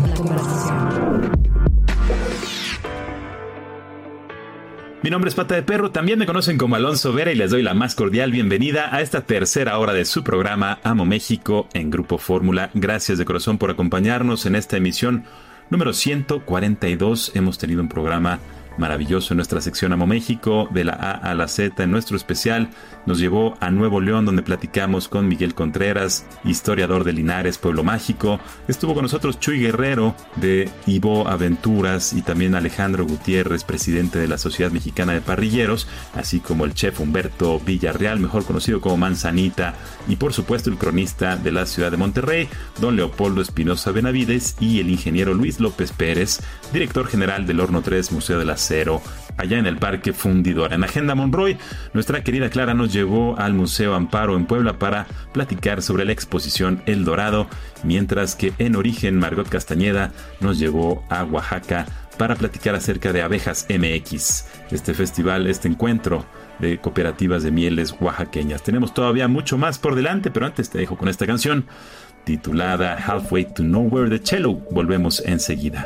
Mi nombre es Pata de Perro, también me conocen como Alonso Vera, y les doy la más cordial bienvenida a esta tercera hora de su programa Amo México en Grupo Fórmula. Gracias de corazón por acompañarnos en esta emisión número 142. Hemos tenido un programa maravilloso en nuestra sección Amo México, de la A a la Z. En nuestro especial nos llevó a Nuevo León, donde platicamos con Miguel Contreras, historiador de Linares, Pueblo Mágico. Estuvo con nosotros Chuy Guerrero de Ivo Aventuras, y también Alejandro Gutiérrez, presidente de la Sociedad Mexicana de Parrilleros, así como el chef Humberto Villarreal, mejor conocido como Manzanita, y por supuesto el cronista de la ciudad de Monterrey, don Leopoldo Espinosa Benavides, y el ingeniero Luis López Pérez, director general del Horno 3 Museo del Acero, allá en el Parque Fundidora. En Agenda Monroy, nuestra querida Clara nos llevó al Museo Amparo en Puebla para platicar sobre la exposición El Dorado, mientras que en Origen, Margot Castañeda nos llevó a Oaxaca para platicar acerca de Abejas MX, este festival, este encuentro de cooperativas de mieles oaxaqueñas. Tenemos todavía mucho más por delante, pero antes te dejo con esta canción titulada Halfway to Nowhere de Cello. Volvemos enseguida.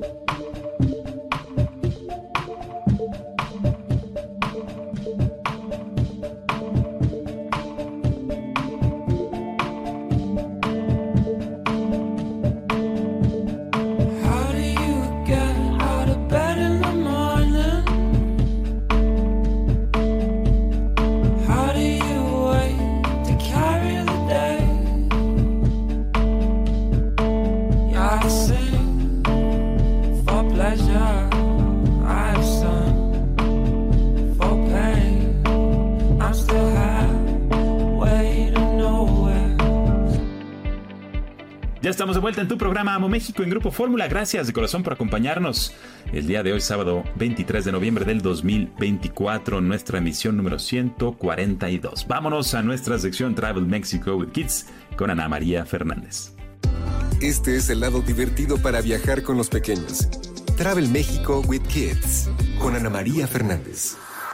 Ya estamos de vuelta en tu programa Amo México en Grupo Fórmula. Gracias de corazón por acompañarnos el día de hoy, sábado 23 de noviembre del 2024, nuestra emisión número 142. Vámonos a nuestra sección Travel Mexico with Kids con Ana María Fernández. Este es el lado divertido para viajar con los pequeños. Travel México with Kids con Ana María Fernández.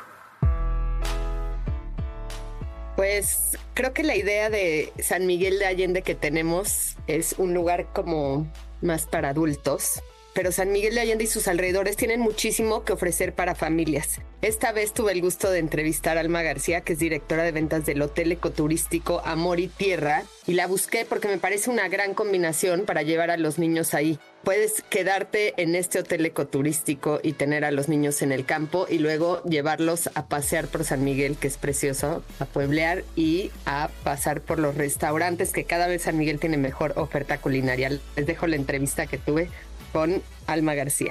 Pues creo que la idea de San Miguel de Allende que tenemos es un lugar como más para adultos, pero San Miguel de Allende y sus alrededores tienen muchísimo que ofrecer para familias. Esta vez tuve el gusto de entrevistar a Alma García, que es directora de ventas del hotel ecoturístico Amor y Tierra, y la busqué porque me parece una gran combinación para llevar a los niños ahí. Puedes quedarte en este hotel ecoturístico y tener a los niños en el campo y luego llevarlos a pasear por San Miguel, que es precioso, a pueblear y a pasar por los restaurantes, que cada vez San Miguel tiene mejor oferta culinaria. Les dejo la entrevista que tuve con Alma García.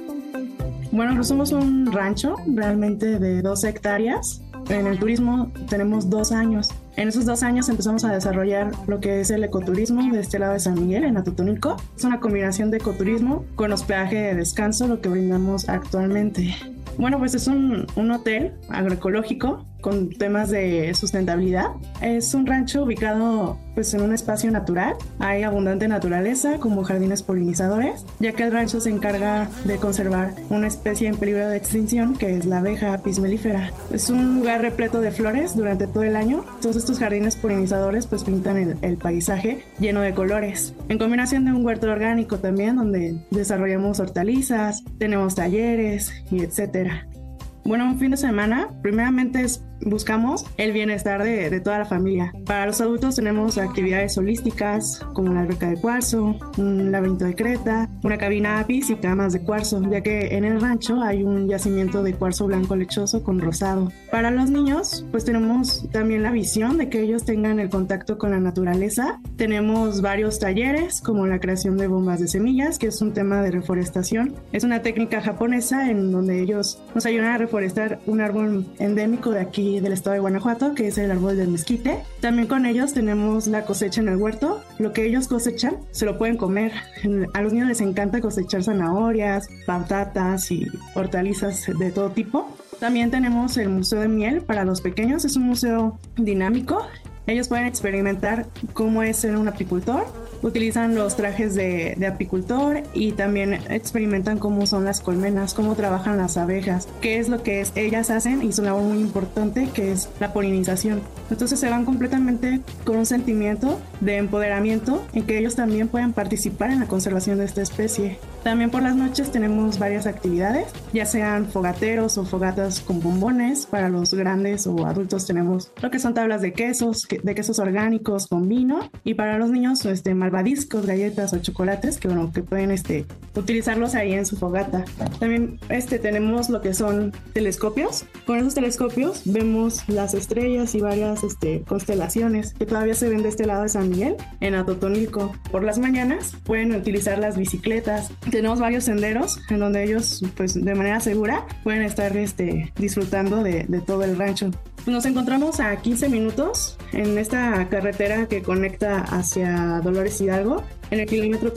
Bueno, pues somos un rancho realmente de 2 hectáreas. En el turismo tenemos 2 años. En esos 2 años empezamos a desarrollar lo que es el ecoturismo de este lado de San Miguel, en Atotonilco. Es una combinación de ecoturismo con hospedaje de descanso, lo que brindamos actualmente. Bueno, pues es un hotel agroecológico con temas de sustentabilidad. Es un rancho ubicado pues en un espacio natural. Hay abundante naturaleza como jardines polinizadores, ya que el rancho se encarga de conservar una especie en peligro de extinción que es la abeja apis mellifera. Es un lugar repleto de flores durante todo el año. Todos estos jardines polinizadores pues pintan el paisaje lleno de colores. En combinación de un huerto orgánico también, donde desarrollamos hortalizas, tenemos talleres y etcétera. Bueno, un fin de semana, primeramente buscamos el bienestar de toda la familia. Para los adultos tenemos actividades holísticas como la alberca de cuarzo, un laberinto de creta, una cabina apis y camas de cuarzo, ya que en el rancho hay un yacimiento de cuarzo blanco lechoso con rosado. Para los niños, pues tenemos también la visión de que ellos tengan el contacto con la naturaleza. Tenemos varios talleres como la creación de bombas de semillas, que es un tema de reforestación. Es una técnica japonesa en donde ellos nos ayudan a reforestar un árbol endémico de aquí del estado de Guanajuato, que es el árbol del mezquite. También con ellos tenemos la cosecha en el huerto. Lo que ellos cosechan se lo pueden comer. A los niños les encanta cosechar zanahorias, patatas y hortalizas de todo tipo. También tenemos el Museo de Miel para los pequeños. Es un museo dinámico. Ellos pueden experimentar cómo es ser un apicultor. Utilizan los trajes de apicultor y también experimentan cómo son las colmenas, cómo trabajan las abejas, qué es lo que ellas hacen y su labor muy importante, que es la polinización. Entonces se van completamente con un sentimiento de empoderamiento en que ellos también pueden participar en la conservación de esta especie. También por las noches tenemos varias actividades, ya sean fogateros o fogatas con bombones. Para los grandes o adultos tenemos lo que son tablas de quesos orgánicos con vino, y para los niños malvadiscos, galletas o chocolates que pueden utilizarlos ahí en su fogata. También tenemos lo que son telescopios. Con esos telescopios vemos las estrellas y varias constelaciones que todavía se ven de este lado de San Miguel, en Atotonilco. Por las mañanas pueden utilizar las bicicletas. Tenemos varios senderos en donde ellos pues de manera segura pueden estar disfrutando de todo el rancho. Nos encontramos a 15 minutos en esta carretera que conecta hacia Dolores Hidalgo, en el kilómetro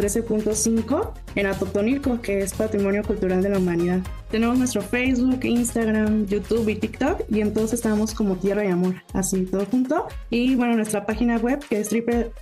13.5 en Atotonilco, que es Patrimonio Cultural de la Humanidad. Tenemos nuestro Facebook, Instagram, YouTube y TikTok, y en todos estamos como Tierra y Amor, así todo junto. Y bueno, nuestra página web, que es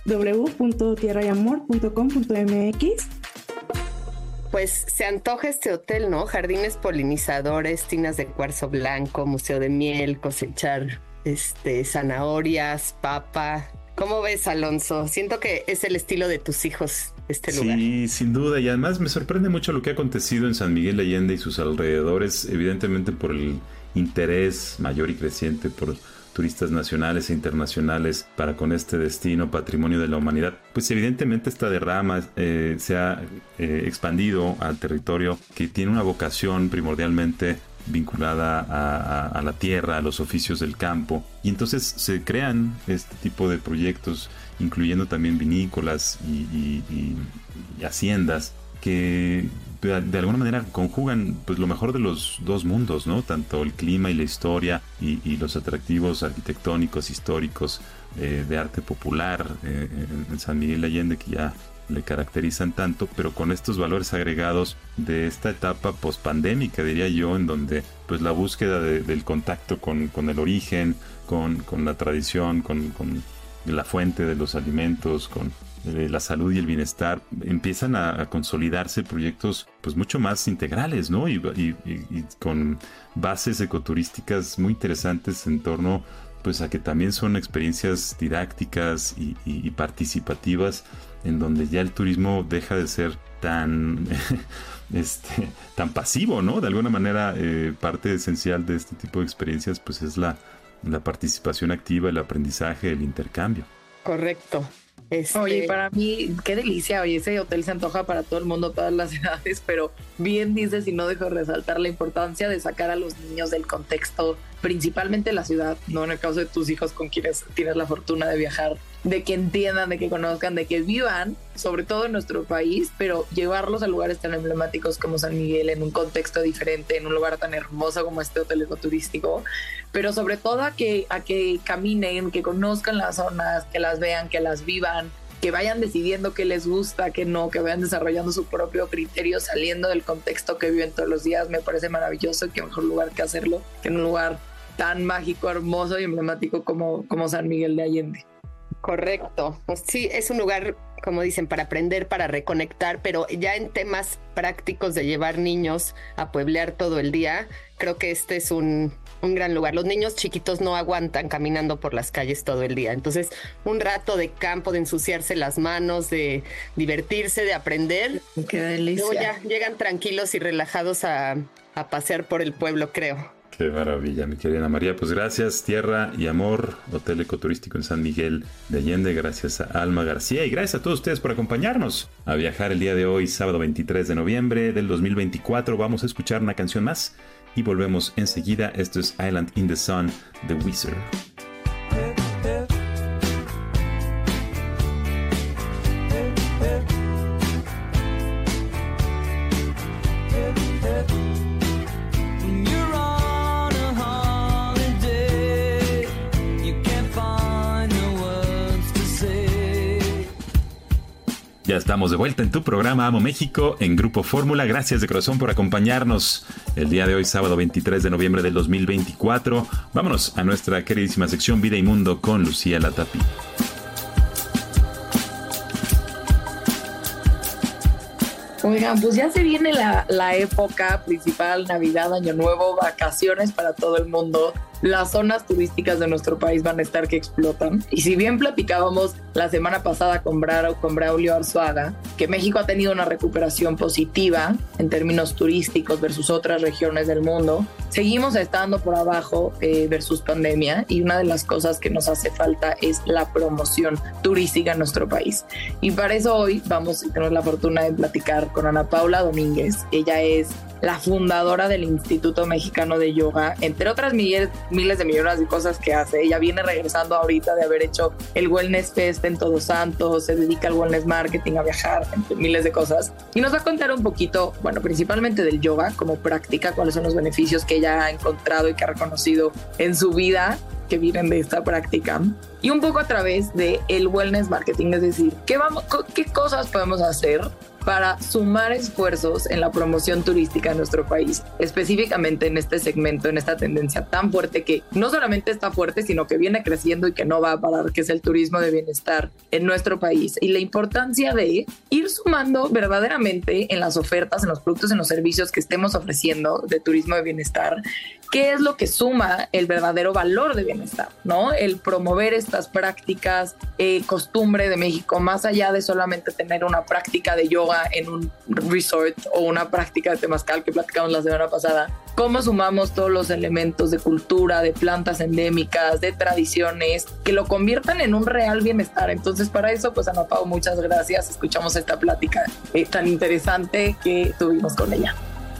www.tierrayamor.com.mx. Pues se antoja este hotel, ¿no? Jardines polinizadores, tinas de cuarzo blanco, museo de miel, cosechar zanahorias, papa. ¿Cómo ves, Alonso? Siento que es el estilo de tus hijos este lugar. Sí, sin duda. Y además me sorprende mucho lo que ha acontecido en San Miguel de Allende y sus alrededores, evidentemente por el interés mayor y creciente por turistas nacionales e internacionales para con este destino Patrimonio de la Humanidad. Pues evidentemente esta derrama se ha expandido al territorio que tiene una vocación primordialmente vinculada a la tierra, a los oficios del campo, y entonces se crean este tipo de proyectos, incluyendo también vinícolas y haciendas que de alguna manera conjugan pues lo mejor de los dos mundos, ¿no? Tanto el clima y la historia y los atractivos arquitectónicos, históricos, de arte popular en San Miguel de Allende, que ya le caracterizan tanto, pero con estos valores agregados de esta etapa pospandémica, diría yo, en donde pues la búsqueda del contacto con el origen, con la tradición, con la fuente de los alimentos, con la salud y el bienestar, empiezan a consolidarse proyectos pues mucho más integrales, ¿no? Y con bases ecoturísticas muy interesantes en torno pues a que también son experiencias didácticas y participativas, en donde ya el turismo deja de ser tan tan pasivo, ¿no? De alguna manera, parte esencial de este tipo de experiencias pues es la participación activa, el aprendizaje, el intercambio. Correcto. Oye, para mí, qué delicia. Oye, ese hotel se antoja para todo el mundo, todas las edades, pero bien dices, y no dejo de resaltar la importancia de sacar a los niños del contexto, principalmente la ciudad, no en el caso de tus hijos con quienes tienes la fortuna de viajar, de que entiendan, de que conozcan, de que vivan, sobre todo en nuestro país, pero llevarlos a lugares tan emblemáticos como San Miguel, en un contexto diferente, en un lugar tan hermoso como este hotel ecoturístico, pero sobre todo a que caminen, que conozcan las zonas, que las vean, que las vivan, que vayan decidiendo qué les gusta, qué no, que vayan desarrollando su propio criterio, saliendo del contexto que viven todos los días. Me parece maravilloso, y qué mejor lugar que hacerlo que en un lugar tan mágico, hermoso y emblemático como San Miguel de Allende. Correcto. Sí, es un lugar, como dicen, para aprender, para reconectar, pero ya en temas prácticos de llevar niños a pueblear todo el día, creo que este es un gran lugar. Los niños chiquitos no aguantan caminando por las calles todo el día. Entonces, un rato de campo, de ensuciarse las manos, de divertirse, de aprender. ¡Qué delicia! Luego ya llegan tranquilos y relajados a pasear por el pueblo, creo. Qué maravilla, mi querida Ana María. Pues gracias, Tierra y Amor, Hotel Ecoturístico en San Miguel de Allende. Gracias a Alma García y gracias a todos ustedes por acompañarnos a viajar el día de hoy, sábado 23 de noviembre del 2024. Vamos a escuchar una canción más y volvemos enseguida. Esto es Island in the Sun de Weezer. Ya estamos de vuelta en tu programa Amo México en Grupo Fórmula. Gracias de corazón por acompañarnos el día de hoy, sábado 23 de noviembre del 2024. Vámonos a nuestra queridísima sección Vida y Mundo con Lucía Latapí. Oigan, pues ya se viene la época principal, Navidad, Año Nuevo, vacaciones para todo el mundo. Las zonas turísticas de nuestro país van a estar que explotan. Y si bien platicábamos la semana pasada con Braulio Arzuaga, que México ha tenido una recuperación positiva en términos turísticos versus otras regiones del mundo, seguimos estando por abajo versus pandemia, y una de las cosas que nos hace falta es la promoción turística en nuestro país. Y para eso hoy vamos a tener la fortuna de platicar con Ana Paula Domínguez. Ella es la fundadora del Instituto Mexicano de Yoga, entre otras miles de millones de cosas que hace. Ella viene regresando ahorita de haber hecho el Wellness Fest en Todos Santos, se dedica al wellness marketing, a viajar, entre miles de cosas. Y nos va a contar un poquito, bueno, principalmente del yoga como práctica, cuáles son los beneficios que ella ha encontrado y que ha reconocido en su vida que vienen de esta práctica, y un poco a través de el wellness marketing, es decir, qué cosas podemos hacer para sumar esfuerzos en la promoción turística de nuestro país, específicamente en este segmento, en esta tendencia tan fuerte que no solamente está fuerte, sino que viene creciendo y que no va a parar, que es el turismo de bienestar en nuestro país, y la importancia de ir sumando verdaderamente en las ofertas, en los productos, en los servicios que estemos ofreciendo de turismo de bienestar, qué es lo que suma el verdadero valor de bienestar, ¿no? El promover estas prácticas, costumbre de México, más allá de solamente tener una práctica de yoga en un resort o una práctica de temazcal que platicamos la semana pasada. Cómo sumamos todos los elementos de cultura, de plantas endémicas, de tradiciones, que lo conviertan en un real bienestar. Entonces, para eso, pues Ana Pau, muchas gracias. Escuchamos esta plática tan interesante que tuvimos con ella.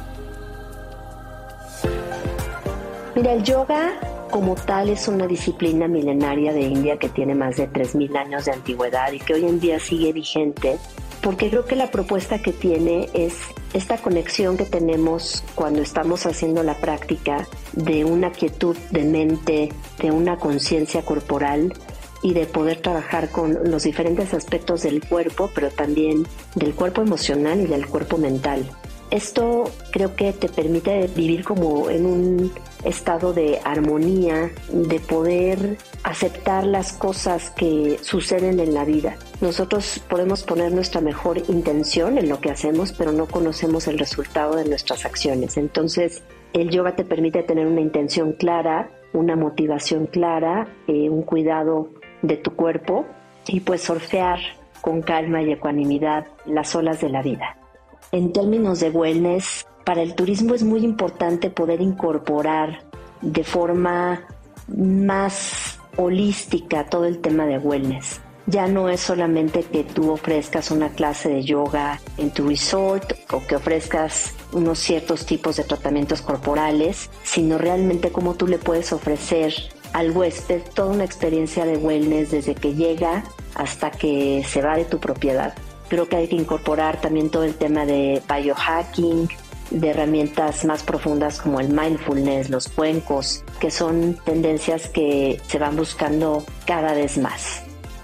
Mira, el yoga como tal es una disciplina milenaria de India que tiene más de 3,000 años de antigüedad y que hoy en día sigue vigente, porque creo que la propuesta que tiene es esta conexión que tenemos cuando estamos haciendo la práctica de una quietud de mente, de una conciencia corporal y de poder trabajar con los diferentes aspectos del cuerpo, pero también del cuerpo emocional y del cuerpo mental. Esto creo que te permite vivir como en un estado de armonía, de poder aceptar las cosas que suceden en la vida. Nosotros podemos poner nuestra mejor intención en lo que hacemos, pero no conocemos el resultado de nuestras acciones. Entonces, el yoga te permite tener una intención clara una motivación clara, un cuidado de tu cuerpo y pues surfear con calma y ecuanimidad las olas de la vida. En términos de wellness, para el turismo es muy importante poder incorporar de forma más holística todo el tema de wellness. Ya no es solamente que tú ofrezcas una clase de yoga en tu resort o que ofrezcas unos ciertos tipos de tratamientos corporales, sino realmente cómo tú le puedes ofrecer al huésped toda una experiencia de wellness desde que llega hasta que se va de tu propiedad. Creo que hay que incorporar también todo el tema de biohacking, de herramientas más profundas como el mindfulness, los cuencos, que son tendencias que se van buscando cada vez más.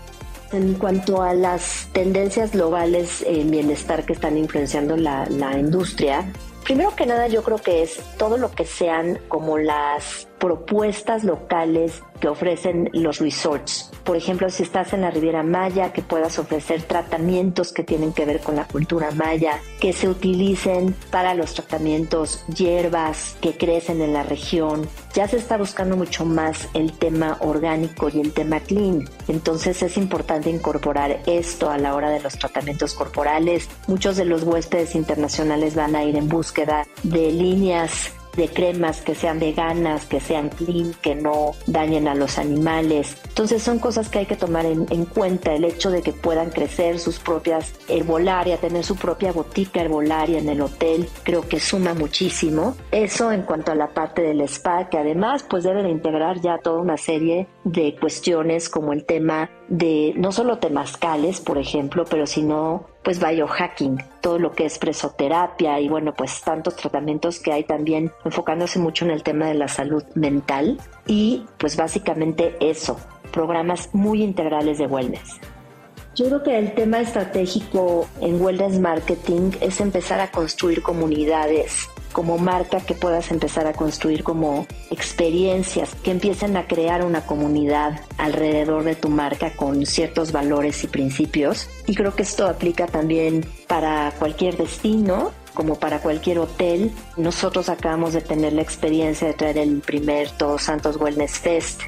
En cuanto a las tendencias globales en bienestar que están influenciando la industria, primero que nada yo creo que es todo lo que sean como las propuestas locales que ofrecen los resorts. Por ejemplo, si estás en la Riviera Maya, que puedas ofrecer tratamientos que tienen que ver con la cultura maya, que se utilicen para los tratamientos hierbas que crecen en la región. Ya se está buscando mucho más el tema orgánico y el tema clean. Entonces es importante incorporar esto a la hora de los tratamientos corporales. Muchos de los huéspedes internacionales van a ir en búsqueda de líneas de cremas que sean veganas, que sean clean, que no dañen a los animales. Entonces son cosas que hay que tomar en cuenta, el hecho de que puedan crecer sus propias herbolarias, tener su propia botica herbolaria en el hotel, creo que suma muchísimo. Eso en cuanto a la parte del spa, que además pues debe de integrar ya toda una serie de cuestiones como el tema de no solo temazcales, por ejemplo, pero sino pues biohacking, todo lo que es presoterapia y bueno, pues tantos tratamientos que hay también enfocándose mucho en el tema de la salud mental y pues básicamente eso, programas muy integrales de wellness. Yo creo que el tema estratégico en wellness marketing es empezar a construir comunidades como marca, que puedas empezar a construir como experiencias que empiecen a crear una comunidad alrededor de tu marca con ciertos valores y principios. Y creo que esto aplica también para cualquier destino, como para cualquier hotel. Nosotros acabamos de tener la experiencia de traer el primer Todos Santos Wellness Fest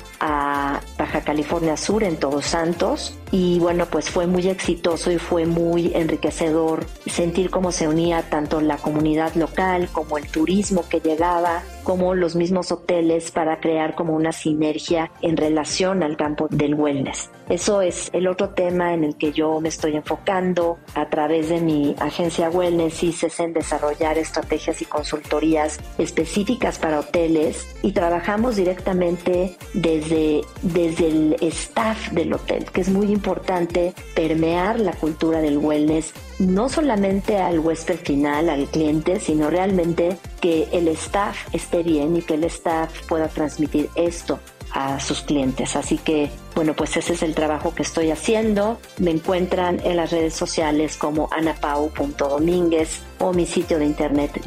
a Baja California Sur en Todos Santos y bueno, pues fue muy exitoso y fue muy enriquecedor sentir cómo se unía tanto la comunidad local como el turismo que llegaba, como los mismos hoteles para crear como una sinergia en relación al campo del wellness. Eso es el otro tema en el que yo me estoy enfocando a través de mi agencia Wellness ICES en desarrollar estrategias y consultorías específicas para hoteles y trabajamos directamente desde el staff del hotel, que es muy importante permear la cultura del wellness no solamente al huésped final, al cliente, sino realmente que el staff esté bien y que el staff pueda transmitir esto a sus clientes. Así que, bueno, pues ese es el trabajo que estoy haciendo. Me encuentran en las redes sociales como anapau.domínguez o mi sitio de internet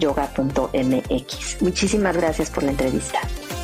yoga.mx. Muchísimas gracias por la entrevista.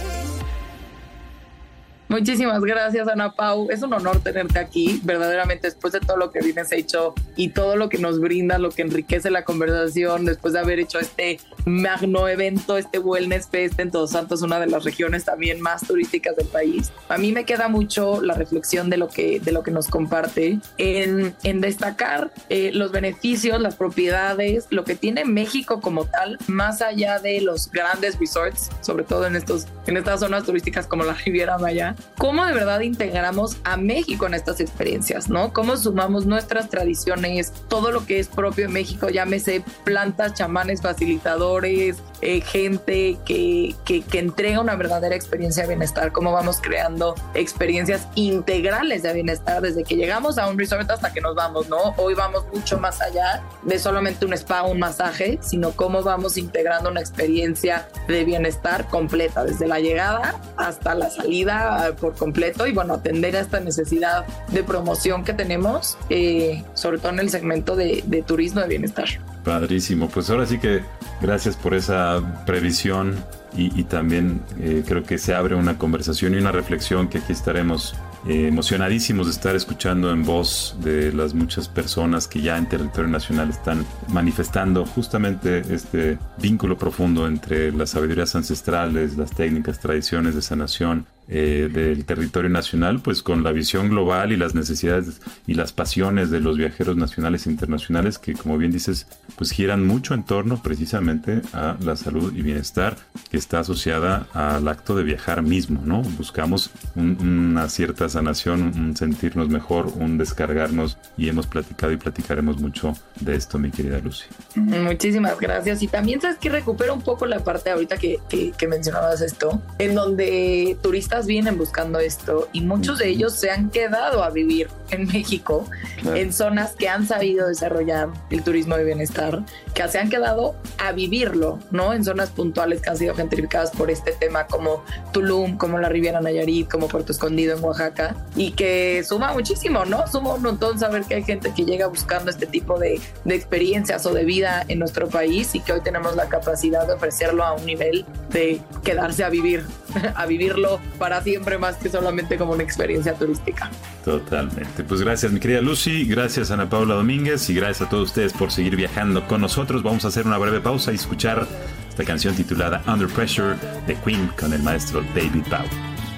Muchísimas gracias, Ana Pau. Es un honor tenerte aquí, verdaderamente, después de todo lo que vienes hecho y todo lo que nos brinda, lo que enriquece la conversación, después de haber hecho este magno evento, este Wellness Fest en Todos Santos, una de las regiones también más turísticas del país. A mí me queda mucho la reflexión de lo que nos comparte en destacar los beneficios, las propiedades, lo que tiene México como tal, más allá de los grandes resorts, sobre todo en estas zonas turísticas como la Riviera Maya. ¿Cómo de verdad integramos a México en estas experiencias, ¿no? ¿Cómo sumamos nuestras tradiciones, todo lo que es propio de México, llámese plantas, chamanes, facilitadores, gente que entrega una verdadera experiencia de bienestar? ¿Cómo vamos creando experiencias integrales de bienestar desde que llegamos a un resort hasta que nos vamos, ¿no? Hoy vamos mucho más allá de solamente un spa o un masaje, sino cómo vamos integrando una experiencia de bienestar completa, desde la llegada hasta la salida por completo y bueno, atender a esta necesidad de promoción que tenemos, sobre todo en el segmento de turismo de bienestar. Padrísimo, pues ahora sí que gracias por esa previsión y también creo que se abre una conversación y una reflexión que aquí estaremos emocionadísimos de estar escuchando en voz de las muchas personas que ya en territorio nacional están manifestando justamente este vínculo profundo entre las sabidurías ancestrales, las técnicas, tradiciones de sanación del territorio nacional, pues con la visión global y las necesidades y las pasiones de los viajeros nacionales e internacionales que, como bien dices, pues giran mucho en torno precisamente a la salud y bienestar que está asociada al acto de viajar mismo, ¿no? Buscamos una cierta sanación, un sentirnos mejor, un descargarnos, y hemos platicado y platicaremos mucho de esto, mi querida Lucy. Muchísimas gracias. Y también sabes que recupera un poco la parte ahorita que mencionabas esto, en donde turistas vienen buscando esto y muchos de ellos se han quedado a vivir en México, claro, en zonas que han sabido desarrollar el turismo de bienestar, que se han quedado a vivirlo, ¿no? En zonas puntuales que han sido gentrificadas por este tema, como Tulum, como la Riviera Nayarit, como Puerto Escondido en Oaxaca, y que suma muchísimo, ¿no? Suma un montón saber que hay gente que llega buscando este tipo de experiencias o de vida en nuestro país, y que hoy tenemos la capacidad de ofrecerlo a un nivel de quedarse a vivir, a vivirlo para siempre, más que solamente como una experiencia turística. Totalmente. Pues gracias, mi querida Lucy, gracias Ana Paula Domínguez, y gracias a todos ustedes por seguir viajando con nosotros. Vamos a hacer una breve pausa y escuchar esta canción titulada Under Pressure de Queen con el maestro David Bowie.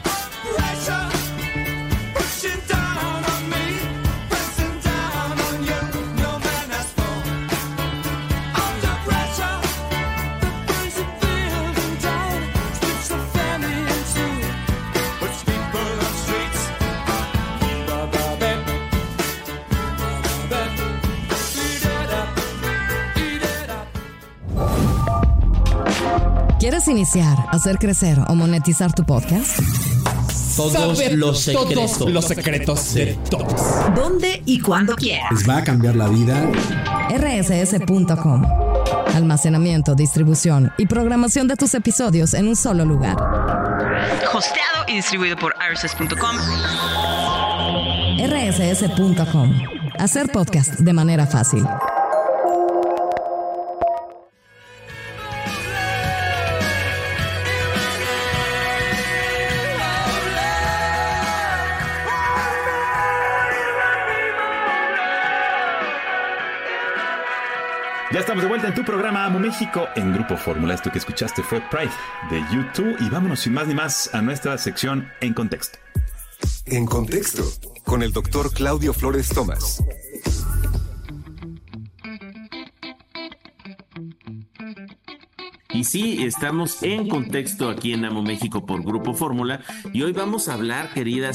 ¿Quieres iniciar, hacer crecer o monetizar tu podcast? Todos los secretos de todos. ¿Dónde y cuándo quieras? Les va a cambiar la vida. rss.com. Almacenamiento, distribución y programación de tus episodios en un solo lugar. Hosteado y distribuido por rss.com. rss.com. Hacer podcast de manera fácil. Ya estamos de vuelta en tu programa Amo México en Grupo Fórmula. Esto que escuchaste fue Pride de U2, y vámonos sin más ni más a nuestra sección En Contexto. En Contexto, con el doctor Claudio Flores Tomás. Y sí, estamos en contexto aquí en Amo México por Grupo Fórmula, y hoy vamos a hablar, querido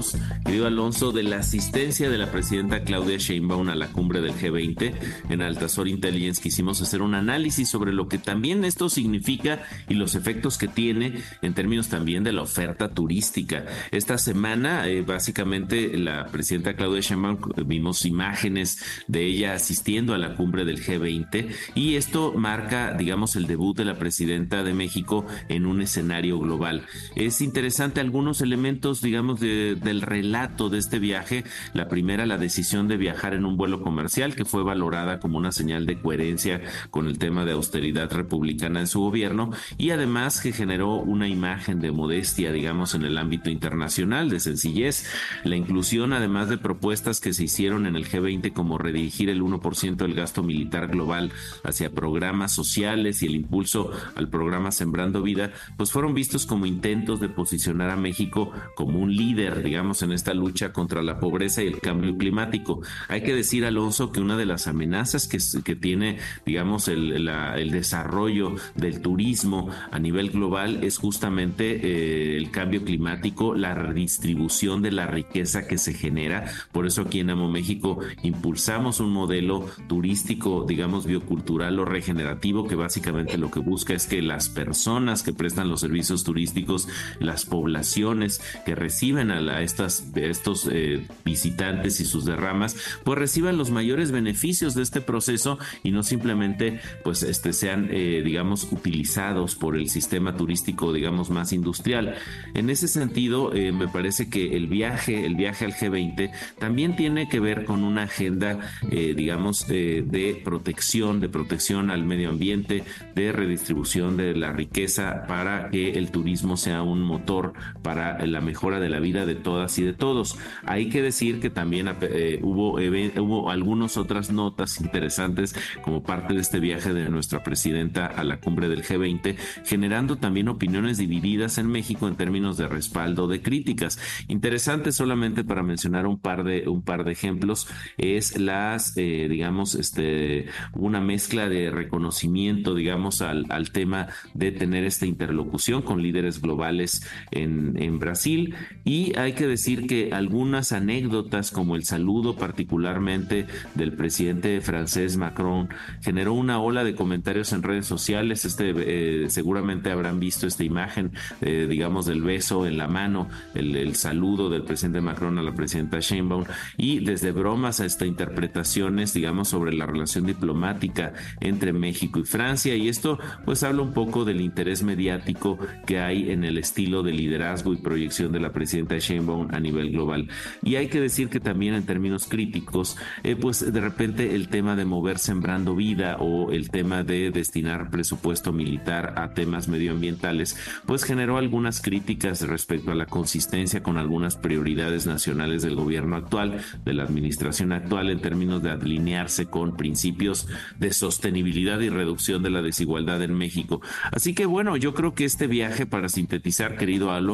Alonso, de la asistencia de la presidenta Claudia Sheinbaum a la cumbre del G20. En Altazor Intelligence quisimos hacer un análisis sobre lo que también esto significa y los efectos que tiene en términos también de la oferta turística. Esta semana, básicamente, la presidenta Claudia Sheinbaum, vimos imágenes de ella asistiendo a la cumbre del G20, y esto marca, digamos, el debut de la presidenta de México en un escenario global. Es interesante algunos elementos, digamos, del relato de este viaje. La primera, la decisión de viajar en un vuelo comercial, que fue valorada como una señal de coherencia con el tema de austeridad republicana en su gobierno, y además que generó una imagen de modestia, digamos, en el ámbito internacional, de sencillez. La inclusión, además de propuestas que se hicieron en el G20, como redirigir el 1% del gasto militar global hacia programas sociales y el impulso al programa Sembrando Vida, pues fueron vistos como intentos de posicionar a México como un líder, digamos, en esta lucha contra la pobreza y el cambio climático. Hay que decir, Alonso, que una de las amenazas que tiene, digamos, el desarrollo del turismo a nivel global es justamente el cambio climático, la redistribución de la riqueza que se genera. Por eso aquí en Amo México impulsamos un modelo turístico, digamos, biocultural o regenerativo, que básicamente lo que busca es que las personas que prestan los servicios turísticos, las poblaciones que reciben a estos visitantes y sus derramas, pues reciban los mayores beneficios de este proceso, y no simplemente pues sean digamos utilizados por el sistema turístico, digamos, más industrial. En ese sentido, me parece que el viaje al G20 también tiene que ver con una agenda digamos de protección al medio ambiente, de redistribución de la riqueza para que el turismo sea un motor para la mejora de la vida de todas y de todos. Hay que decir que también hubo algunas otras notas interesantes como parte de este viaje de nuestra presidenta a la cumbre del G20, generando también opiniones divididas en México en términos de respaldo de críticas. Interesante, solamente para mencionar un par de ejemplos, es una mezcla de reconocimiento, digamos, al tema de tener esta interlocución con líderes globales en Brasil. Y hay que decir que algunas anécdotas, como el saludo particularmente del presidente francés Macron, generó una ola de comentarios en redes sociales. Seguramente habrán visto esta imagen, digamos, del beso en la mano, el saludo del presidente Macron a la presidenta Sheinbaum, y desde bromas hasta interpretaciones, digamos, sobre la relación diplomática entre México y Francia. Y esto pues habla un poco del interés mediático que hay en el estilo de liderazgo y proyección de la presidenta Sheinbaum a nivel global. Y hay que decir que también en términos críticos, pues de repente el tema de mover sembrando vida o el tema de destinar presupuesto militar a temas medioambientales, pues generó algunas críticas respecto a la consistencia con algunas prioridades nacionales del gobierno actual, de la administración actual, en términos de alinearse con principios de sostenibilidad y reducción de la desigualdad en México. Así que bueno, yo creo que este viaje, para sintetizar, querido Alo,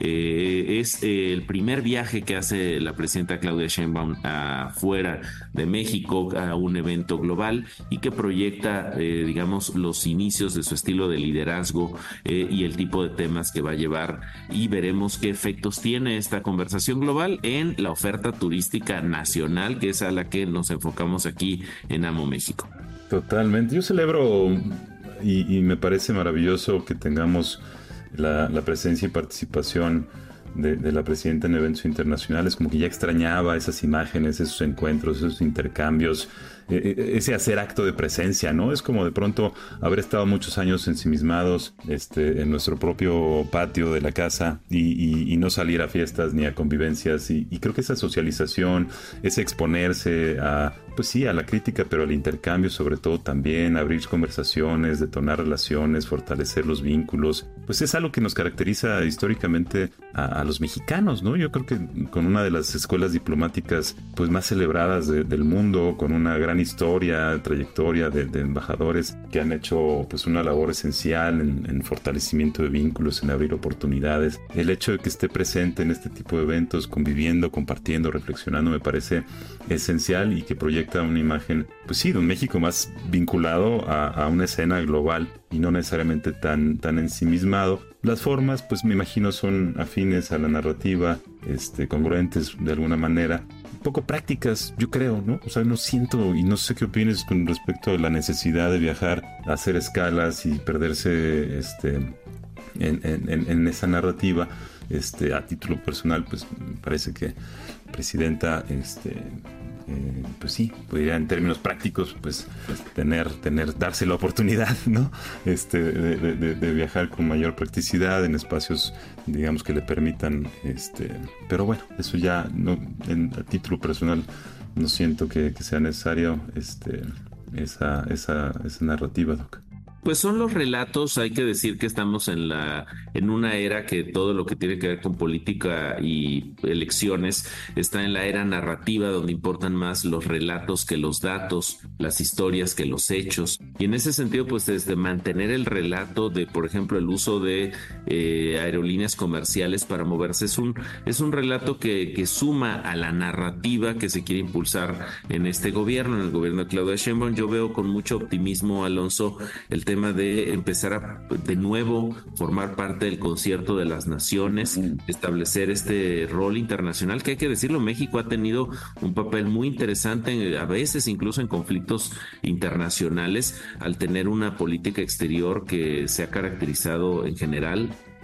es el primer viaje que hace la presidenta Claudia Sheinbaum fuera de México a un evento global y que proyecta, digamos, los inicios de su estilo de liderazgo y el tipo de temas que va a llevar, y veremos qué efectos tiene esta conversación global en la oferta turística nacional, que es a la que nos enfocamos aquí en Amo México. Totalmente. Yo celebro y me parece maravilloso que tengamos la presencia y participación de la presidenta en eventos internacionales. Como que ya extrañaba esas imágenes, esos encuentros, esos intercambios, ese hacer acto de presencia, ¿no? Es como de pronto haber estado muchos años ensimismados en nuestro propio patio de la casa y no salir a fiestas ni a convivencias, y creo que esa socialización, ese exponerse a la crítica, pero al intercambio sobre todo también, abrir conversaciones, detonar relaciones, fortalecer los vínculos, pues es algo que nos caracteriza históricamente a los mexicanos, ¿no? Yo creo que con una de las escuelas diplomáticas pues más celebradas del mundo, con una gran historia, trayectoria de embajadores que han hecho pues una labor esencial en fortalecimiento de vínculos, en abrir oportunidades. El hecho de que esté presente en este tipo de eventos, conviviendo, compartiendo, reflexionando, me parece esencial, y que proyecta una imagen, pues sí, de un México más vinculado a una escena global y no necesariamente tan ensimismado. Las formas, pues me imagino, son afines a la narrativa, congruentes de alguna manera, un poco prácticas, yo creo, ¿no? O sea, no siento, y no sé qué opines con respecto a la necesidad de viajar, a hacer escalas y perderse en esa narrativa. A título personal, pues me parece que la presidenta, pues sí, podría en términos prácticos, pues darse la oportunidad, ¿no? De viajar con mayor practicidad en espacios, digamos, que le permitan, pero bueno, eso ya no, a título personal no siento que sea necesario esa narrativa, Doc. Pues son los relatos. Hay que decir que estamos en una era que todo lo que tiene que ver con política y elecciones está en la era narrativa, donde importan más los relatos que los datos, las historias que los hechos. Y en ese sentido, pues desde mantener el relato de, por ejemplo, el uso de aerolíneas comerciales para moverse, es un relato que suma a la narrativa que se quiere impulsar en este gobierno, en el gobierno de Claudia Sheinbaum. Yo veo con mucho optimismo, Alonso, el tema de empezar a de nuevo formar parte del concierto de las naciones, establecer este rol internacional que, hay que decirlo, México ha tenido un papel muy interesante, a veces incluso en conflictos internacionales, al tener una política exterior que se ha caracterizado en general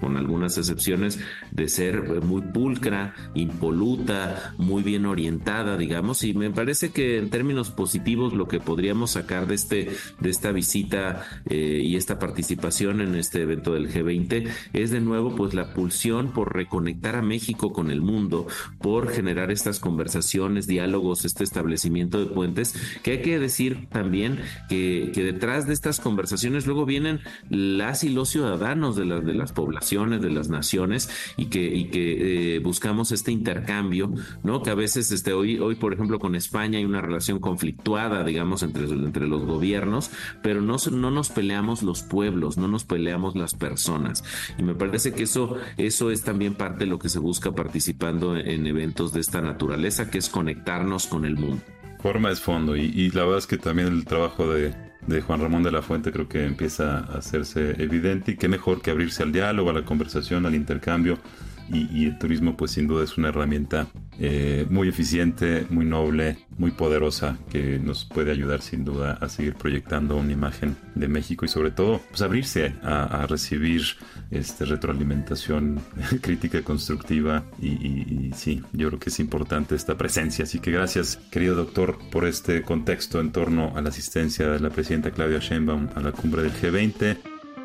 con algunas excepciones, de ser muy pulcra, impoluta, muy bien orientada, digamos, y me parece que en términos positivos lo que podríamos sacar de esta visita y esta participación en este evento del G20 es de nuevo pues la pulsión por reconectar a México con el mundo, por generar estas conversaciones, diálogos, este establecimiento de puentes, que hay que decir también que detrás de estas conversaciones luego vienen las y los ciudadanos de las poblaciones, de las naciones, y que buscamos este intercambio, ¿no? Que a veces hoy por ejemplo con España hay una relación conflictuada, digamos, entre los gobiernos, pero no nos peleamos los pueblos, no nos peleamos las personas, y me parece que eso es también parte de lo que se busca participando en eventos de esta naturaleza, que es conectarnos con el mundo. Forma es fondo, y la verdad es que también el trabajo de Juan Ramón de la Fuente creo que empieza a hacerse evidente, y qué mejor que abrirse al diálogo, a la conversación, al intercambio, y el turismo pues sin duda es una herramienta muy eficiente, muy noble, muy poderosa, que nos puede ayudar sin duda a seguir proyectando una imagen de México, y sobre todo pues abrirse a recibir retroalimentación crítica constructiva, y sí, yo creo que es importante esta presencia. Así que gracias, querido doctor, por este contexto en torno a la asistencia de la presidenta Claudia Sheinbaum a la cumbre del G20.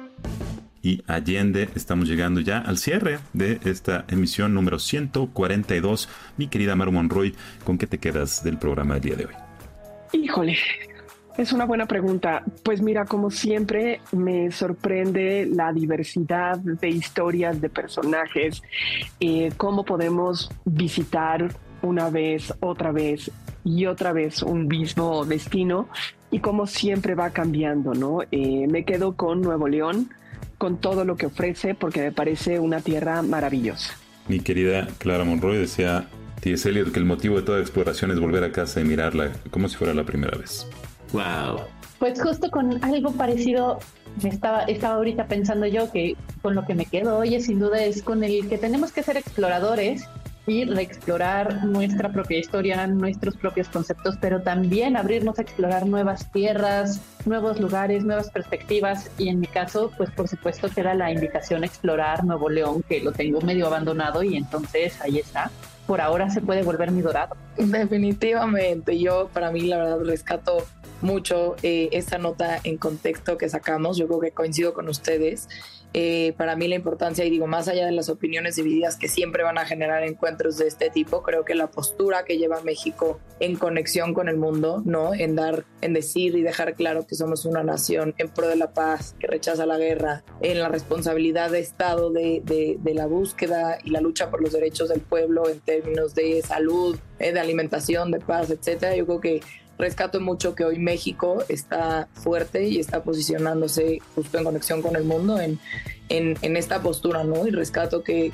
Y allende, estamos llegando ya al cierre de esta emisión número 142. Mi querida Maru Monroy, ¿con qué te quedas del programa del día de hoy? Híjole, es una buena pregunta. Pues mira, como siempre, me sorprende la diversidad de historias, de personajes, cómo podemos visitar una vez, otra vez y otra vez un mismo destino, y cómo siempre va cambiando, ¿no? Me quedo con Nuevo León, con todo lo que ofrece, porque me parece una tierra maravillosa. Mi querida Clara Monroy, decía T.S. Eliot que el motivo de toda exploración es volver a casa y mirarla como si fuera la primera vez. Wow. Pues justo con algo parecido estaba ahorita pensando yo, que con lo que me quedo hoy sin duda es con el que tenemos que ser exploradores y reexplorar nuestra propia historia, nuestros propios conceptos, pero también abrirnos a explorar nuevas tierras, nuevos lugares, nuevas perspectivas. Y en mi caso, pues por supuesto queda la invitación a explorar Nuevo León, que lo tengo medio abandonado, y entonces ahí está. Por ahora se puede volver mi dorado. Definitivamente, yo para mí la verdad rescato mucho esta nota en contexto que sacamos. Yo creo que coincido con ustedes. Para mí la importancia, y digo, más allá de las opiniones divididas que siempre van a generar encuentros de este tipo, creo que la postura que lleva México en conexión con el mundo, ¿no? En decir y dejar claro que somos una nación en pro de la paz, que rechaza la guerra, en la responsabilidad de Estado de la búsqueda y la lucha por los derechos del pueblo en términos de salud, de alimentación, de paz, etcétera. Yo creo que rescato mucho que hoy México está fuerte y está posicionándose justo en conexión con el mundo en esta postura, ¿no? Y rescato que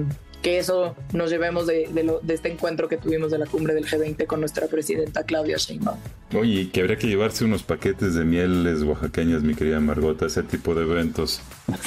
eso nos llevemos de este encuentro que tuvimos de la cumbre del G20 con nuestra presidenta Claudia Sheinbaum. Oye, que habría que llevarse unos paquetes de mieles oaxaqueñas, mi querida Margot, a ese tipo de eventos.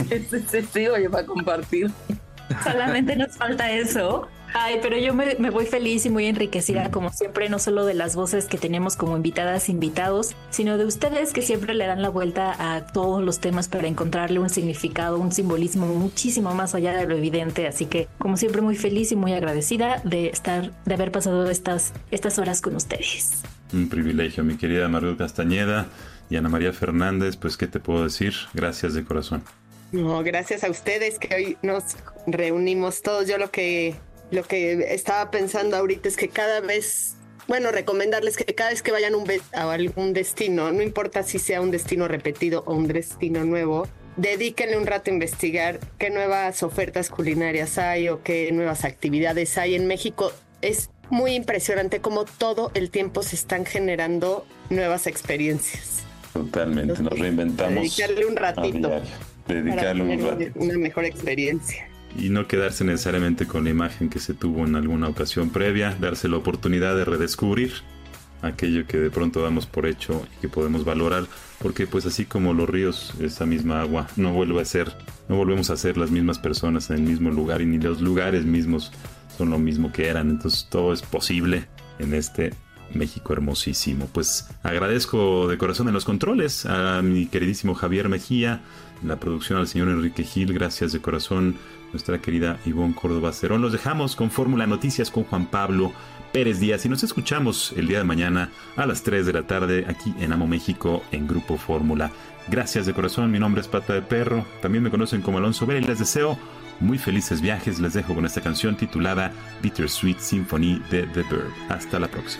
Sí, oye, para compartir. Solamente nos falta eso. Ay, pero yo me voy feliz y muy enriquecida, como siempre, no solo de las voces que tenemos como invitadas, invitados, sino de ustedes que siempre le dan la vuelta a todos los temas para encontrarle un significado, un simbolismo muchísimo más allá de lo evidente. Así que, como siempre, muy feliz y muy agradecida de haber pasado estas horas con ustedes. Un privilegio, mi querida Margot Castañeda y Ana María Fernández. Pues, ¿qué te puedo decir? Gracias de corazón. No, gracias a ustedes que hoy nos reunimos todos. Yo lo que estaba pensando ahorita es que cada vez, recomendarles que cada vez que vayan a algún destino, no importa si sea un destino repetido o un destino nuevo, dedíquenle un rato a investigar qué nuevas ofertas culinarias hay o qué nuevas actividades hay en México. Es muy impresionante cómo todo el tiempo se están generando nuevas experiencias. Totalmente, entonces, nos reinventamos. Dedicarle un ratito. Dedicarle un ratito. Una mejor experiencia. Y no quedarse necesariamente con la imagen que se tuvo en alguna ocasión previa, darse la oportunidad de redescubrir aquello que de pronto damos por hecho y que podemos valorar, porque pues así como los ríos, esa misma agua no volvemos a ser las mismas personas en el mismo lugar, y ni los lugares mismos son lo mismo que eran. Entonces todo es posible en este México hermosísimo. Pues agradezco de corazón en los controles a mi queridísimo Javier Mejía, la producción al señor Enrique Gil, gracias de corazón nuestra querida Ivonne Córdoba Cerón. Los dejamos con Fórmula Noticias con Juan Pablo Pérez Díaz y nos escuchamos el día de mañana a las 3 de la tarde aquí en Amo México en Grupo Fórmula. Gracias de corazón, mi nombre es Pata de Perro, también me conocen como Alonso Vera y les deseo muy felices viajes. Les dejo con esta canción titulada Bittersweet Symphony de The Verb. Hasta la próxima.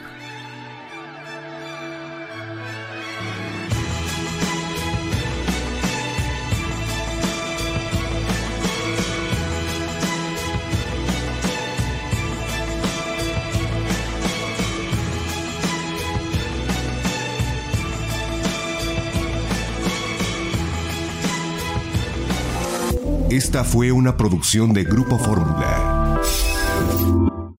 Esta fue una producción de Grupo Fórmula.